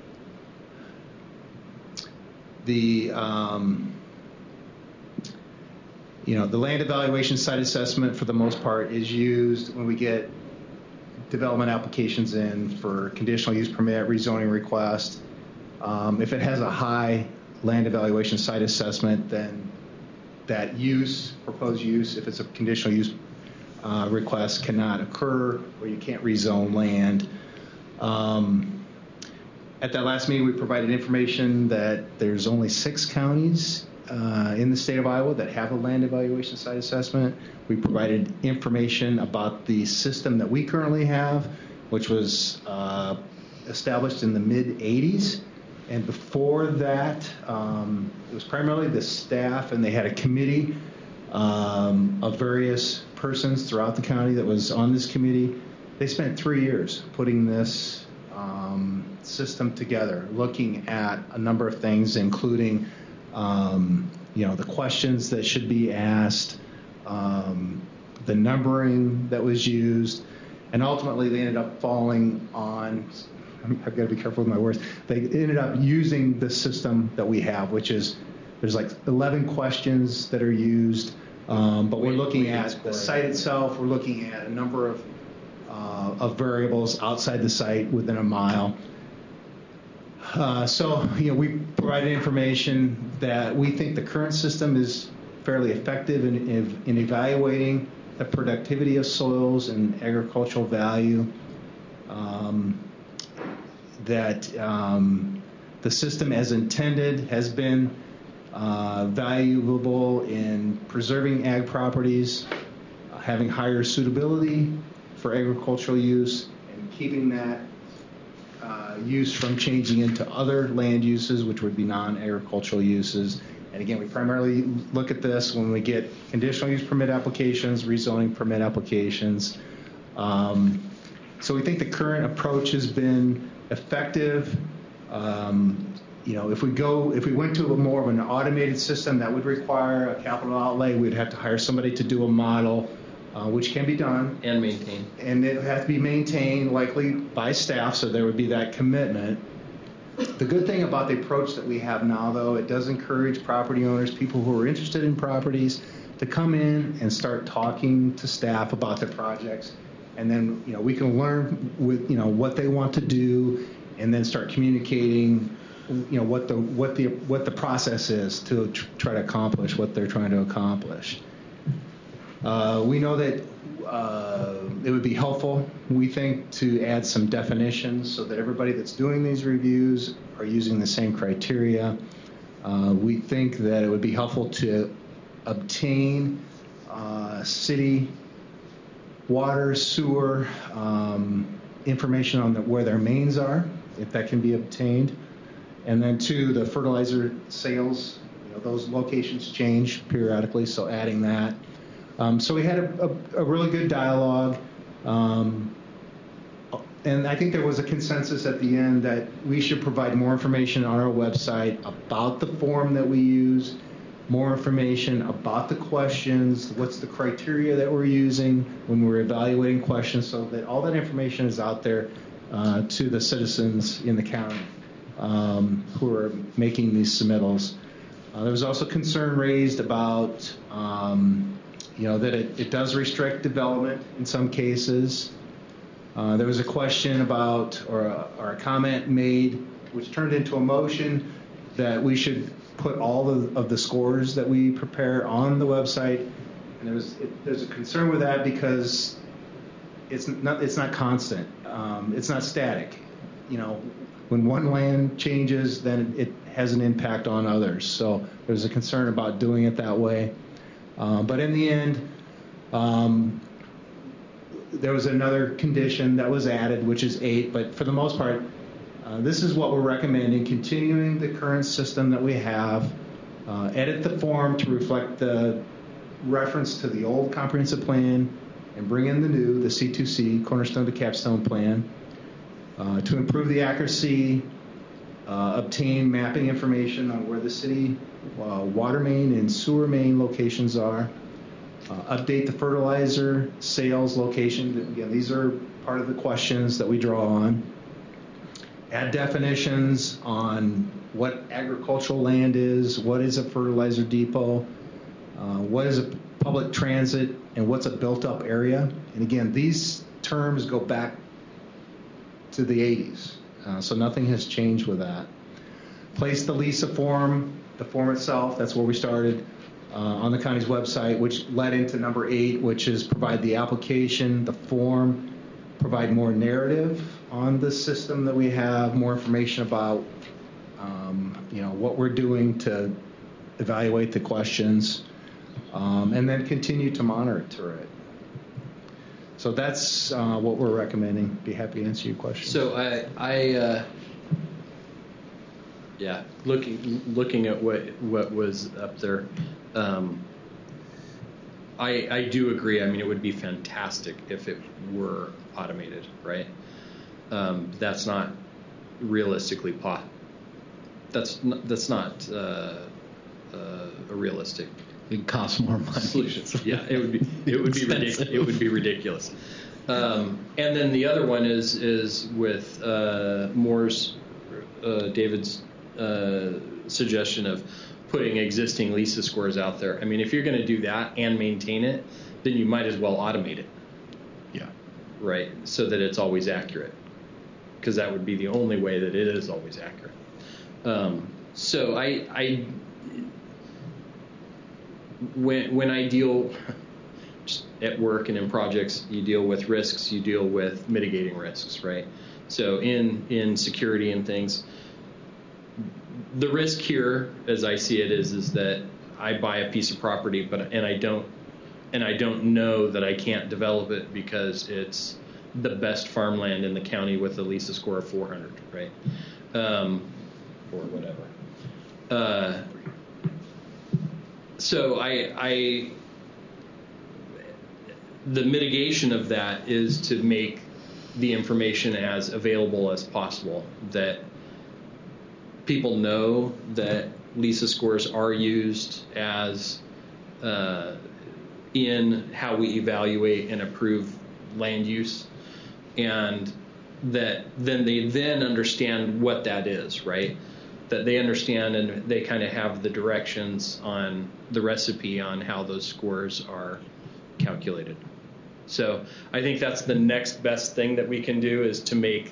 The the land evaluation site assessment, for the most part, is used when we get development applications in for conditional use permit, rezoning request. If it has a high land evaluation site assessment, then that proposed use, if it's a conditional use request, cannot occur, or you can't rezone land. At that last meeting, we provided information that there's only 6 counties in the state of Iowa that have a land evaluation site assessment. We provided information about the system that we currently have, which was established in the mid-'80s. And before that, it was primarily the staff, and they had a committee of various persons throughout the county that was on this committee. They spent 3 years putting this system together, looking at a number of things, including the questions that should be asked, the numbering that was used, and ultimately they ended up falling on, I've got to be careful with my words, they ended up using the system that we have, which is, there's like 11 questions that are used, but we're looking at the site itself, we're looking at a number of variables outside the site within a mile. We provided information that we think the current system is fairly effective in evaluating the productivity of soils and agricultural value. That the system as intended has been valuable in preserving ag properties, having higher suitability for agricultural use, and keeping that use from changing into other land uses, which would be non-agricultural uses. And again, we primarily look at this when we get conditional use permit applications, rezoning permit applications. So we think the current approach has been effective. If we went to more of an automated system, that would require a capital outlay. We'd have to hire somebody to do a model, which can be done. And maintained. And it would have to be maintained likely by staff, so there would be that commitment. The good thing about the approach that we have now, though, it does encourage property owners, people who are interested in properties, to come in and start talking to staff about their projects. And then, we can learn with, what they want to do, and then start communicating, what the process is to try to accomplish what they're trying to accomplish. We know that it would be helpful, we think, to add some definitions so that everybody that's doing these reviews are using the same criteria. We think that it would be helpful to obtain city water, sewer information on where their mains are, if that can be obtained. And then, two, the fertilizer sales, those locations change periodically, so adding that. So we had a really good dialogue. And I think there was a consensus at the end that we should provide more information on our website about the form that we use, more information about the questions, what's the criteria that we're using when we're evaluating questions, so that all that information is out there to the citizens in the county who are making these submittals. There was also concern raised about, that it does restrict development in some cases. There was a question about, or a comment made, which turned into a motion, that we should put all of the scores that we prepare on the website. And there's a concern with that because it's not constant. It's not static. When one land changes, then it has an impact on others. So there's a concern about doing it that way. But in the end, there was another condition that was added, which is 8. But for the most part, this is what we're recommending: continuing the current system that we have. Edit the form to reflect the reference to the old comprehensive plan, and bring in the new, the C2C, Cornerstone to Capstone plan. To improve the accuracy, obtain mapping information on where the city water main and sewer main locations are. Update the fertilizer sales location. Again, these are part of the questions that we draw on. Add definitions on what agricultural land is, what is a fertilizer depot, what is a public transit, and what's a built-up area. And again, these terms go back to the 80s, so nothing has changed with that. Place the LISA form, the form itself, that's where we started, on the county's website, which led into number 8, which is provide the application, the form, provide more narrative on the system that we have, more information about what we're doing to evaluate the questions, and then continue to monitor it. So that's what we're recommending. Be happy to answer your questions. So looking at what was up there, I do agree. I mean, it would be fantastic if it were automated, right? That's not realistically That's not a realistic. It costs more money. Solutions. Yeah, it would be ridiculous. It would be ridiculous. And then the other one is with David's suggestion of putting existing LISA scores out there. I mean, if you're going to do that and maintain it, then you might as well automate it. Yeah. Right. So that it's always accurate, because that would be the only way that it is always accurate. So when I deal just at work and in projects, you deal with risks, you deal with mitigating risks, right? So in security and things, the risk here, as I see it, is that I buy a piece of property, and I don't know that I can't develop it because it's the best farmland in the county with a LISA score of 400, right? Or whatever. So the mitigation of that is to make the information as available as possible, that people know that LISA scores are used as in how we evaluate and approve land use, and that then they understand what that is, right? That they understand and they kind of have the directions on the recipe on how those scores are calculated. So I think that's the next best thing that we can do is to make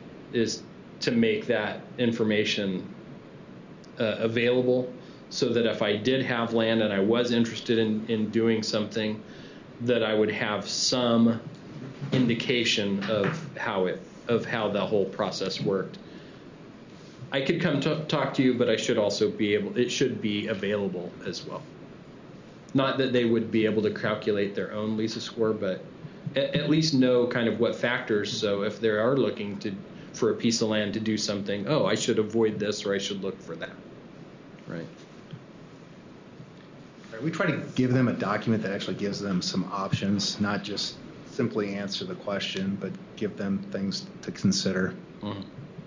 that information available, so that if I did have land and I was interested in doing something, that I would have some indication of how the whole process worked. I could come talk to you, but I should also it should be available as well. Not that they would be able to calculate their own LISA score, but at least know kind of what factors. So if they are looking for a piece of land to do something, I should avoid this or I should look for that. Right. We try to give them a document that actually gives them some options, not just simply answer the question, but give them things to consider. Mm-hmm.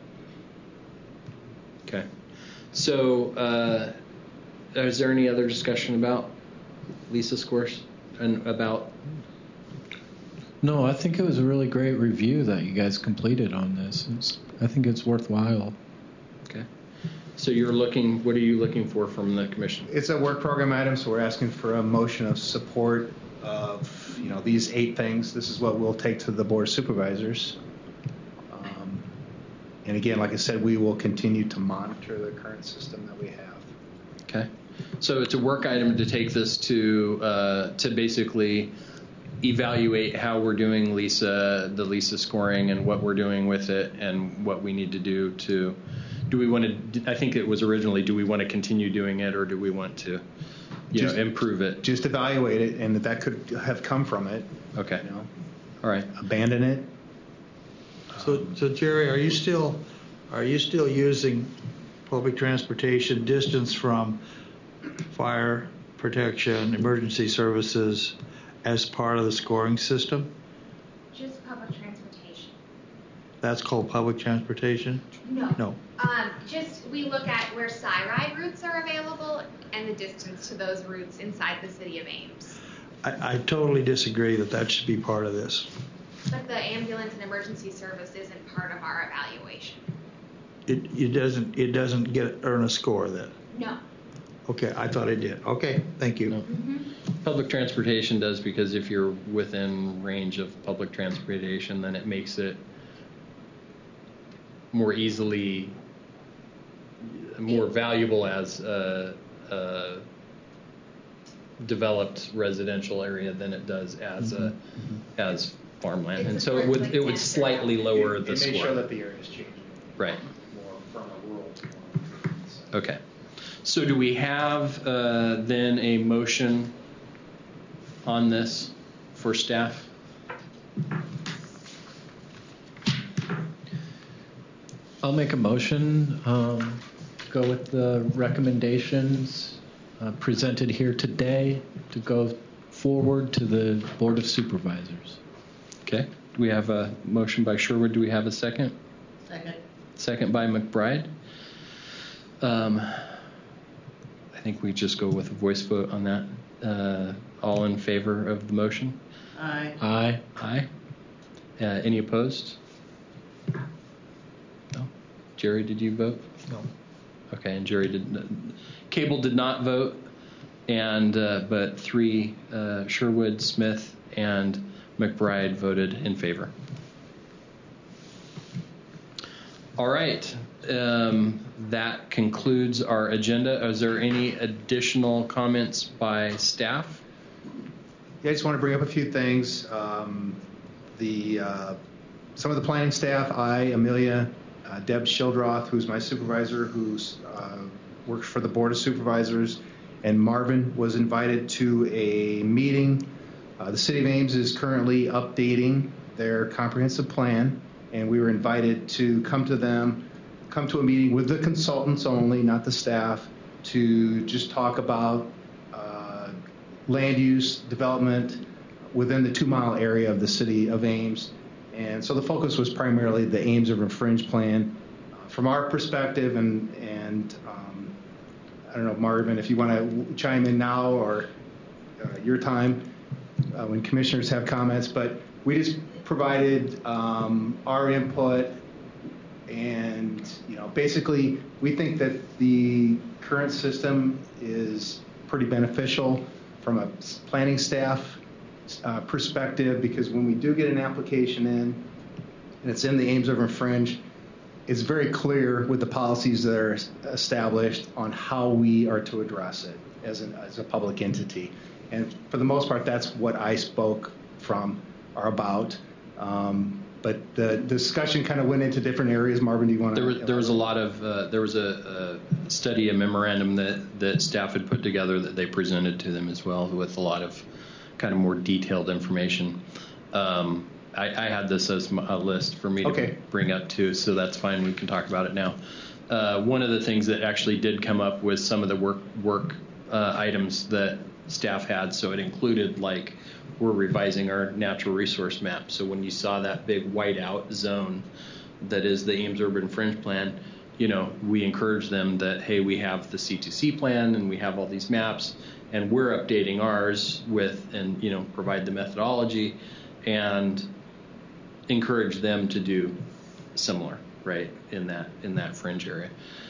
Okay. So, is there any other discussion about Lisa scores and about? No, I think it was a really great review that you guys completed on this. I think it's worthwhile. Okay. So what are you looking for from the commission? It's a work program item, so we're asking for a motion of support of, these 8 things. This is what we'll take to the Board of Supervisors. And again, like I said, we will continue to monitor the current system that we have. Okay. So it's a work item to take this to basically evaluate how we're doing the Lisa scoring and what we're doing with it and what we need to do to. Do we want to? I think it was originally. Do we want to continue doing it, or do we want to, improve it? Just evaluate it, and that could have come from it. Okay. All right. Abandon it. So Jerry, are you still using public transportation distance from fire protection, emergency services as part of the scoring system? Just public transportation. That's called public transportation? No. Just we look at where SIRIDE routes are available and the distance to those routes inside the city of Ames. I totally disagree that should be part of this. But the ambulance and emergency service isn't part of our evaluation. It doesn't earn a score then? No. Okay, I thought it did. Okay, thank you. No. Mm-hmm. Public transportation does, because if you're within range of public transportation, then it makes it more valuable as a developed residential area than it does as as farmland, and so it would slightly lower the score. It may show that the area is changing. Right. More from a rural to more urban. Okay. So do we have then a motion on this for staff? I'll make a motion, go with the recommendations presented here today to go forward to the Board of Supervisors. Okay. Do we have a motion by Sherwood? Do we have a second? Second. Second by McBride. I think we just go with a voice vote on that. All in favor of the motion? Aye. Aye. Aye. Any opposed? No. Jerry, did you vote? No. Okay, and Jerry Cable did not vote, and but 3 Sherwood, Smith, and McBride voted in favor. All right. That concludes our agenda. Is there any additional comments by staff? Yeah, I just want to bring up a few things. Some of the planning staff, Amelia, Deb Schildroth, who's my supervisor, who's works for the Board of Supervisors, and Marvin was invited to a meeting. The City of Ames is currently updating their comprehensive plan, and we were invited to come to a meeting with the consultants only, not the staff, to just talk about land use development within the 2-mile area of the City of Ames. And so the focus was primarily the Ames Urban Fringe Plan. From our perspective, and I don't know, Marvin, if you want to chime in now or your time when commissioners have comments, but we just provided our input, and basically we think that the current system is pretty beneficial from a planning staff perspective, because when we do get an application in and it's in the Ames Urban Fringe, it's very clear with the policies that are established on how we are to address it as a public entity. And for the most part, that's what I spoke from or about. But the discussion kind of went into different areas. Marvin, do you want to? There was a lot of there was a study, a memorandum that staff had put together that they presented to them as well, with a lot of kind of more detailed information. I had this as a list for me to bring up too, so that's fine. We can talk about it now. One of the things that actually did come up was some of the work items that staff had. So it included, like, we're revising our natural resource map. So when you saw that big whiteout zone that is the Ames Urban Fringe Plan, you know, we encourage them that, hey, we have the C2C plan and we have all these maps, and we're updating ours with, and, you know, provide the methodology and encourage them to do similar, right, in that fringe area.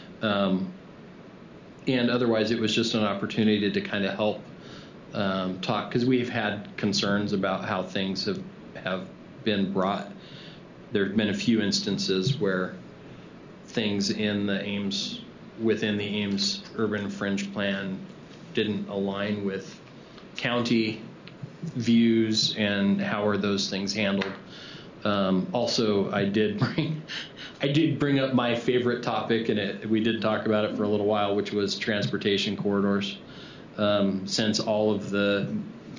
And otherwise, it was just an opportunity to kind of help talk, because we've had concerns about how things have been brought. There have been a few instances where things in the Ames, within the Ames Urban Fringe Plan, didn't align with county views, and how are those things handled. Also, I did bring up my favorite topic, and we did talk about it for a little while, which was transportation corridors. Since all of the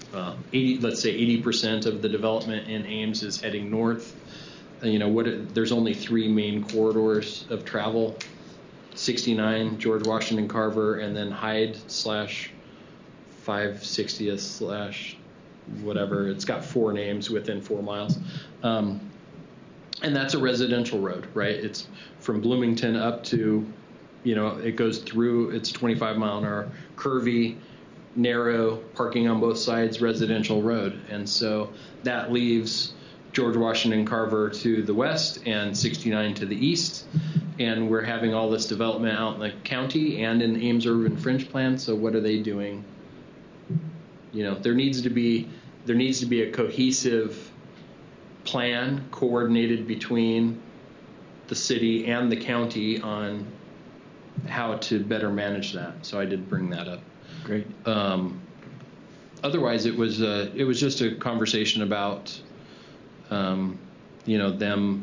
80% of the development in Ames is heading north, you know, there's only 3 main corridors of travel: 69, George Washington Carver, and then Hyde / 560th / whatever. It's got 4 names within 4 miles. And that's a residential road, right? It's from Bloomington up to, you know, it goes through, it's 25 mile an hour, curvy, narrow, parking on both sides, residential road. And so that leaves George Washington Carver to the west and 69 to the east. And we're having all this development out in the county and in the Ames Urban Fringe Plan. So what are they doing? You know, there needs to be a cohesive plan coordinated between the city and the county on how to better manage that. So I did bring that up. Great. Otherwise, it was just a conversation about, you know,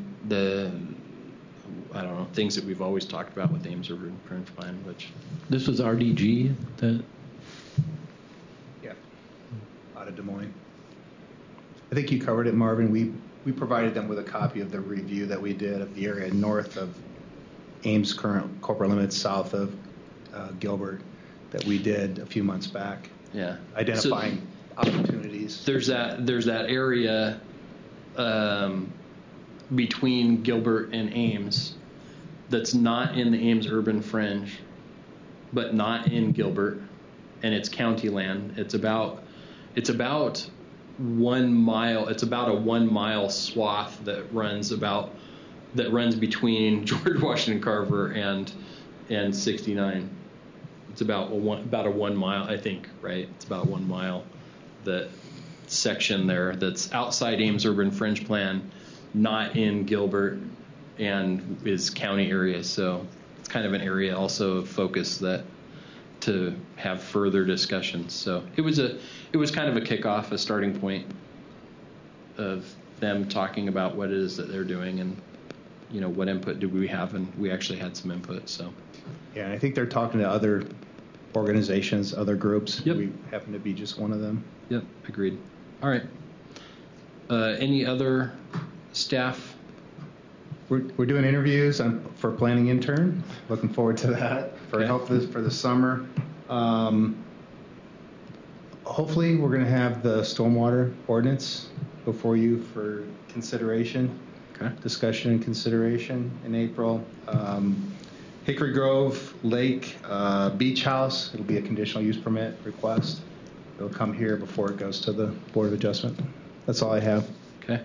I don't know, things that we've always talked about with the Ames Urban Fringe Plan, which. This was RDG that. Yeah. Out of Des Moines. I think you covered it, Marvin. We provided them with a copy of the review that we did of the area north of Ames current corporate limits, south of Gilbert, that we did a few months back. Yeah. Identifying opportunities. There's that area between Gilbert and Ames that's not in the Ames Urban Fringe, but not in Gilbert, and it's county land. It's about 1 mile. It's about a 1 mile swath that runs between George Washington Carver and 69. It's about a 1 mile, I think, right? It's about 1 mile, that section there that's outside Ames Urban Fringe Plan, not in Gilbert, and is county area. So it's kind of an area also of focus that to have further discussions. So it was kind of a kickoff, a starting point of them talking about what it is that they're doing, and, you know, what input do we have, and we actually had some input. So yeah, I think they're talking to other organizations, other groups. Yep. We happen to be just one of them. Yep, agreed. All right. Any other staff? We're doing interviews for planning intern. Looking forward to that for help for the summer. Hopefully, we're going to have the stormwater ordinance before you for consideration, discussion and consideration in April. Hickory Grove Lake Beach House, it'll be a conditional use permit request. It'll come here before it goes to the Board of Adjustment. That's all I have. Okay.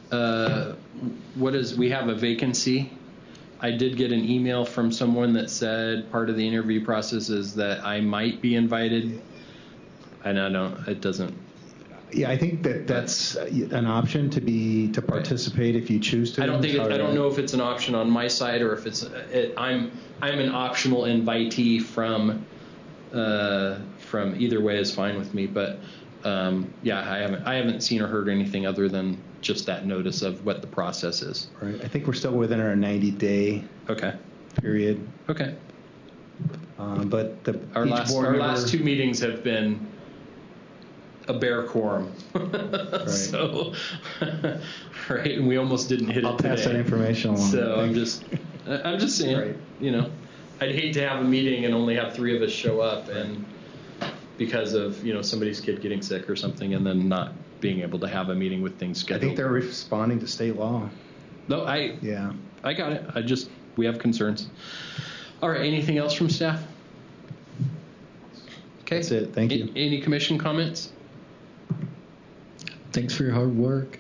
We have a vacancy. I did get an email from someone that said part of the interview process is that I might be invited. And it doesn't. Yeah, I think that's an option to participate if you choose to. I don't know if it's an option on my side, or if I'm an optional invitee from either way is fine with me. But yeah, I haven't seen or heard anything other than just that notice of what the process is. Right. I think we're still within our 90-day period. Okay. But our last 2 meetings have been a bare quorum. Right. So, right, and we almost didn't hit it today. I'll pass that information along. So I'm just saying, right. You know, I'd hate to have a meeting and only have 3 of us show up, and because of, somebody's kid getting sick or something, and then not being able to have a meeting with things I scheduled. think they're responding to state law. No, Yeah. I got it. We have concerns. All right, anything else from staff? Okay. That's it. Thank you. Any commission comments? Thanks for your hard work.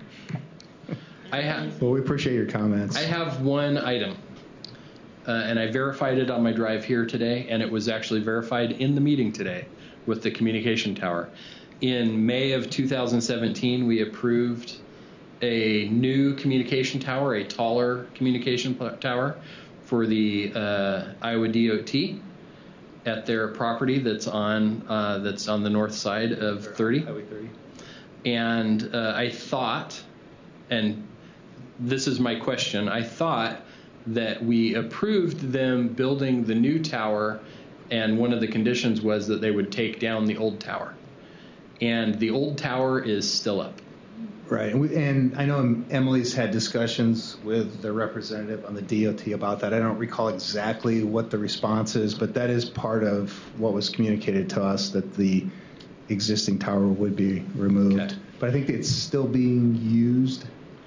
Well, we appreciate your comments. I have one item, and I verified it on my drive here today, and it was actually verified in the meeting today with the communication tower. In May of 2017, we approved a new communication tower, a taller communication tower for the Iowa DOT at their property that's on the north side of 30. Highway 30. And I thought, and this is my question, I thought that we approved them building the new tower, and one of the conditions was that they would take down the old tower. And the old tower is still up. Right. And I know Emily's had discussions with the representative on the DOT about that. I don't recall exactly what the response is, but that is part of what was communicated to us, that the existing tower would be removed. Okay. But I think it's still being used.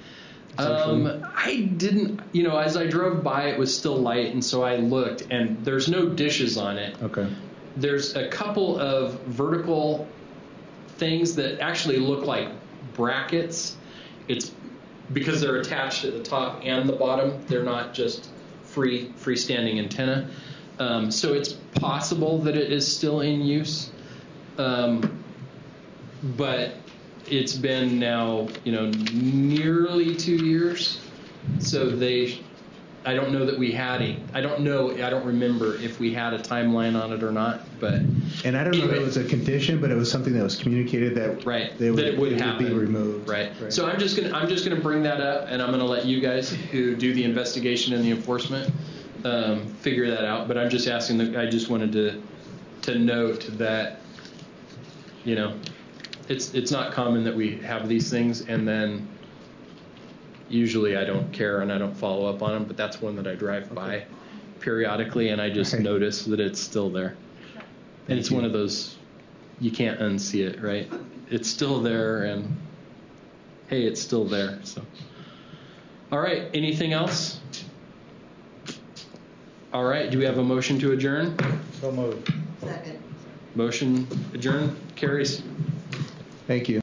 I didn't, as I drove by, it was still light, and so I looked, and there's no dishes on it. Okay. There's a couple of vertical things that actually look like brackets. It's because they're attached at the top and the bottom. They're not just freestanding antenna. So it's possible that it is still in use. But it's been now, nearly 2 years. So I don't know that we had I don't remember if we had a timeline on it or not, but. And I don't know if it was a condition, but it was something that was communicated that it would be removed. Right. So I'm just gonna bring that up, and I'm gonna let you guys who do the investigation and the enforcement figure that out. But I'm just asking. I just wanted to note that it's not common that we have these things, and then usually I don't care and I don't follow up on them. But that's one that I drive by periodically, and I just notice that it's still there. And it's one of those, you can't unsee it, right? It's still there, and hey, it's still there. So, all right. Anything else? All right. Do we have a motion to adjourn? So moved. Second. Motion adjourn carries. Thank you.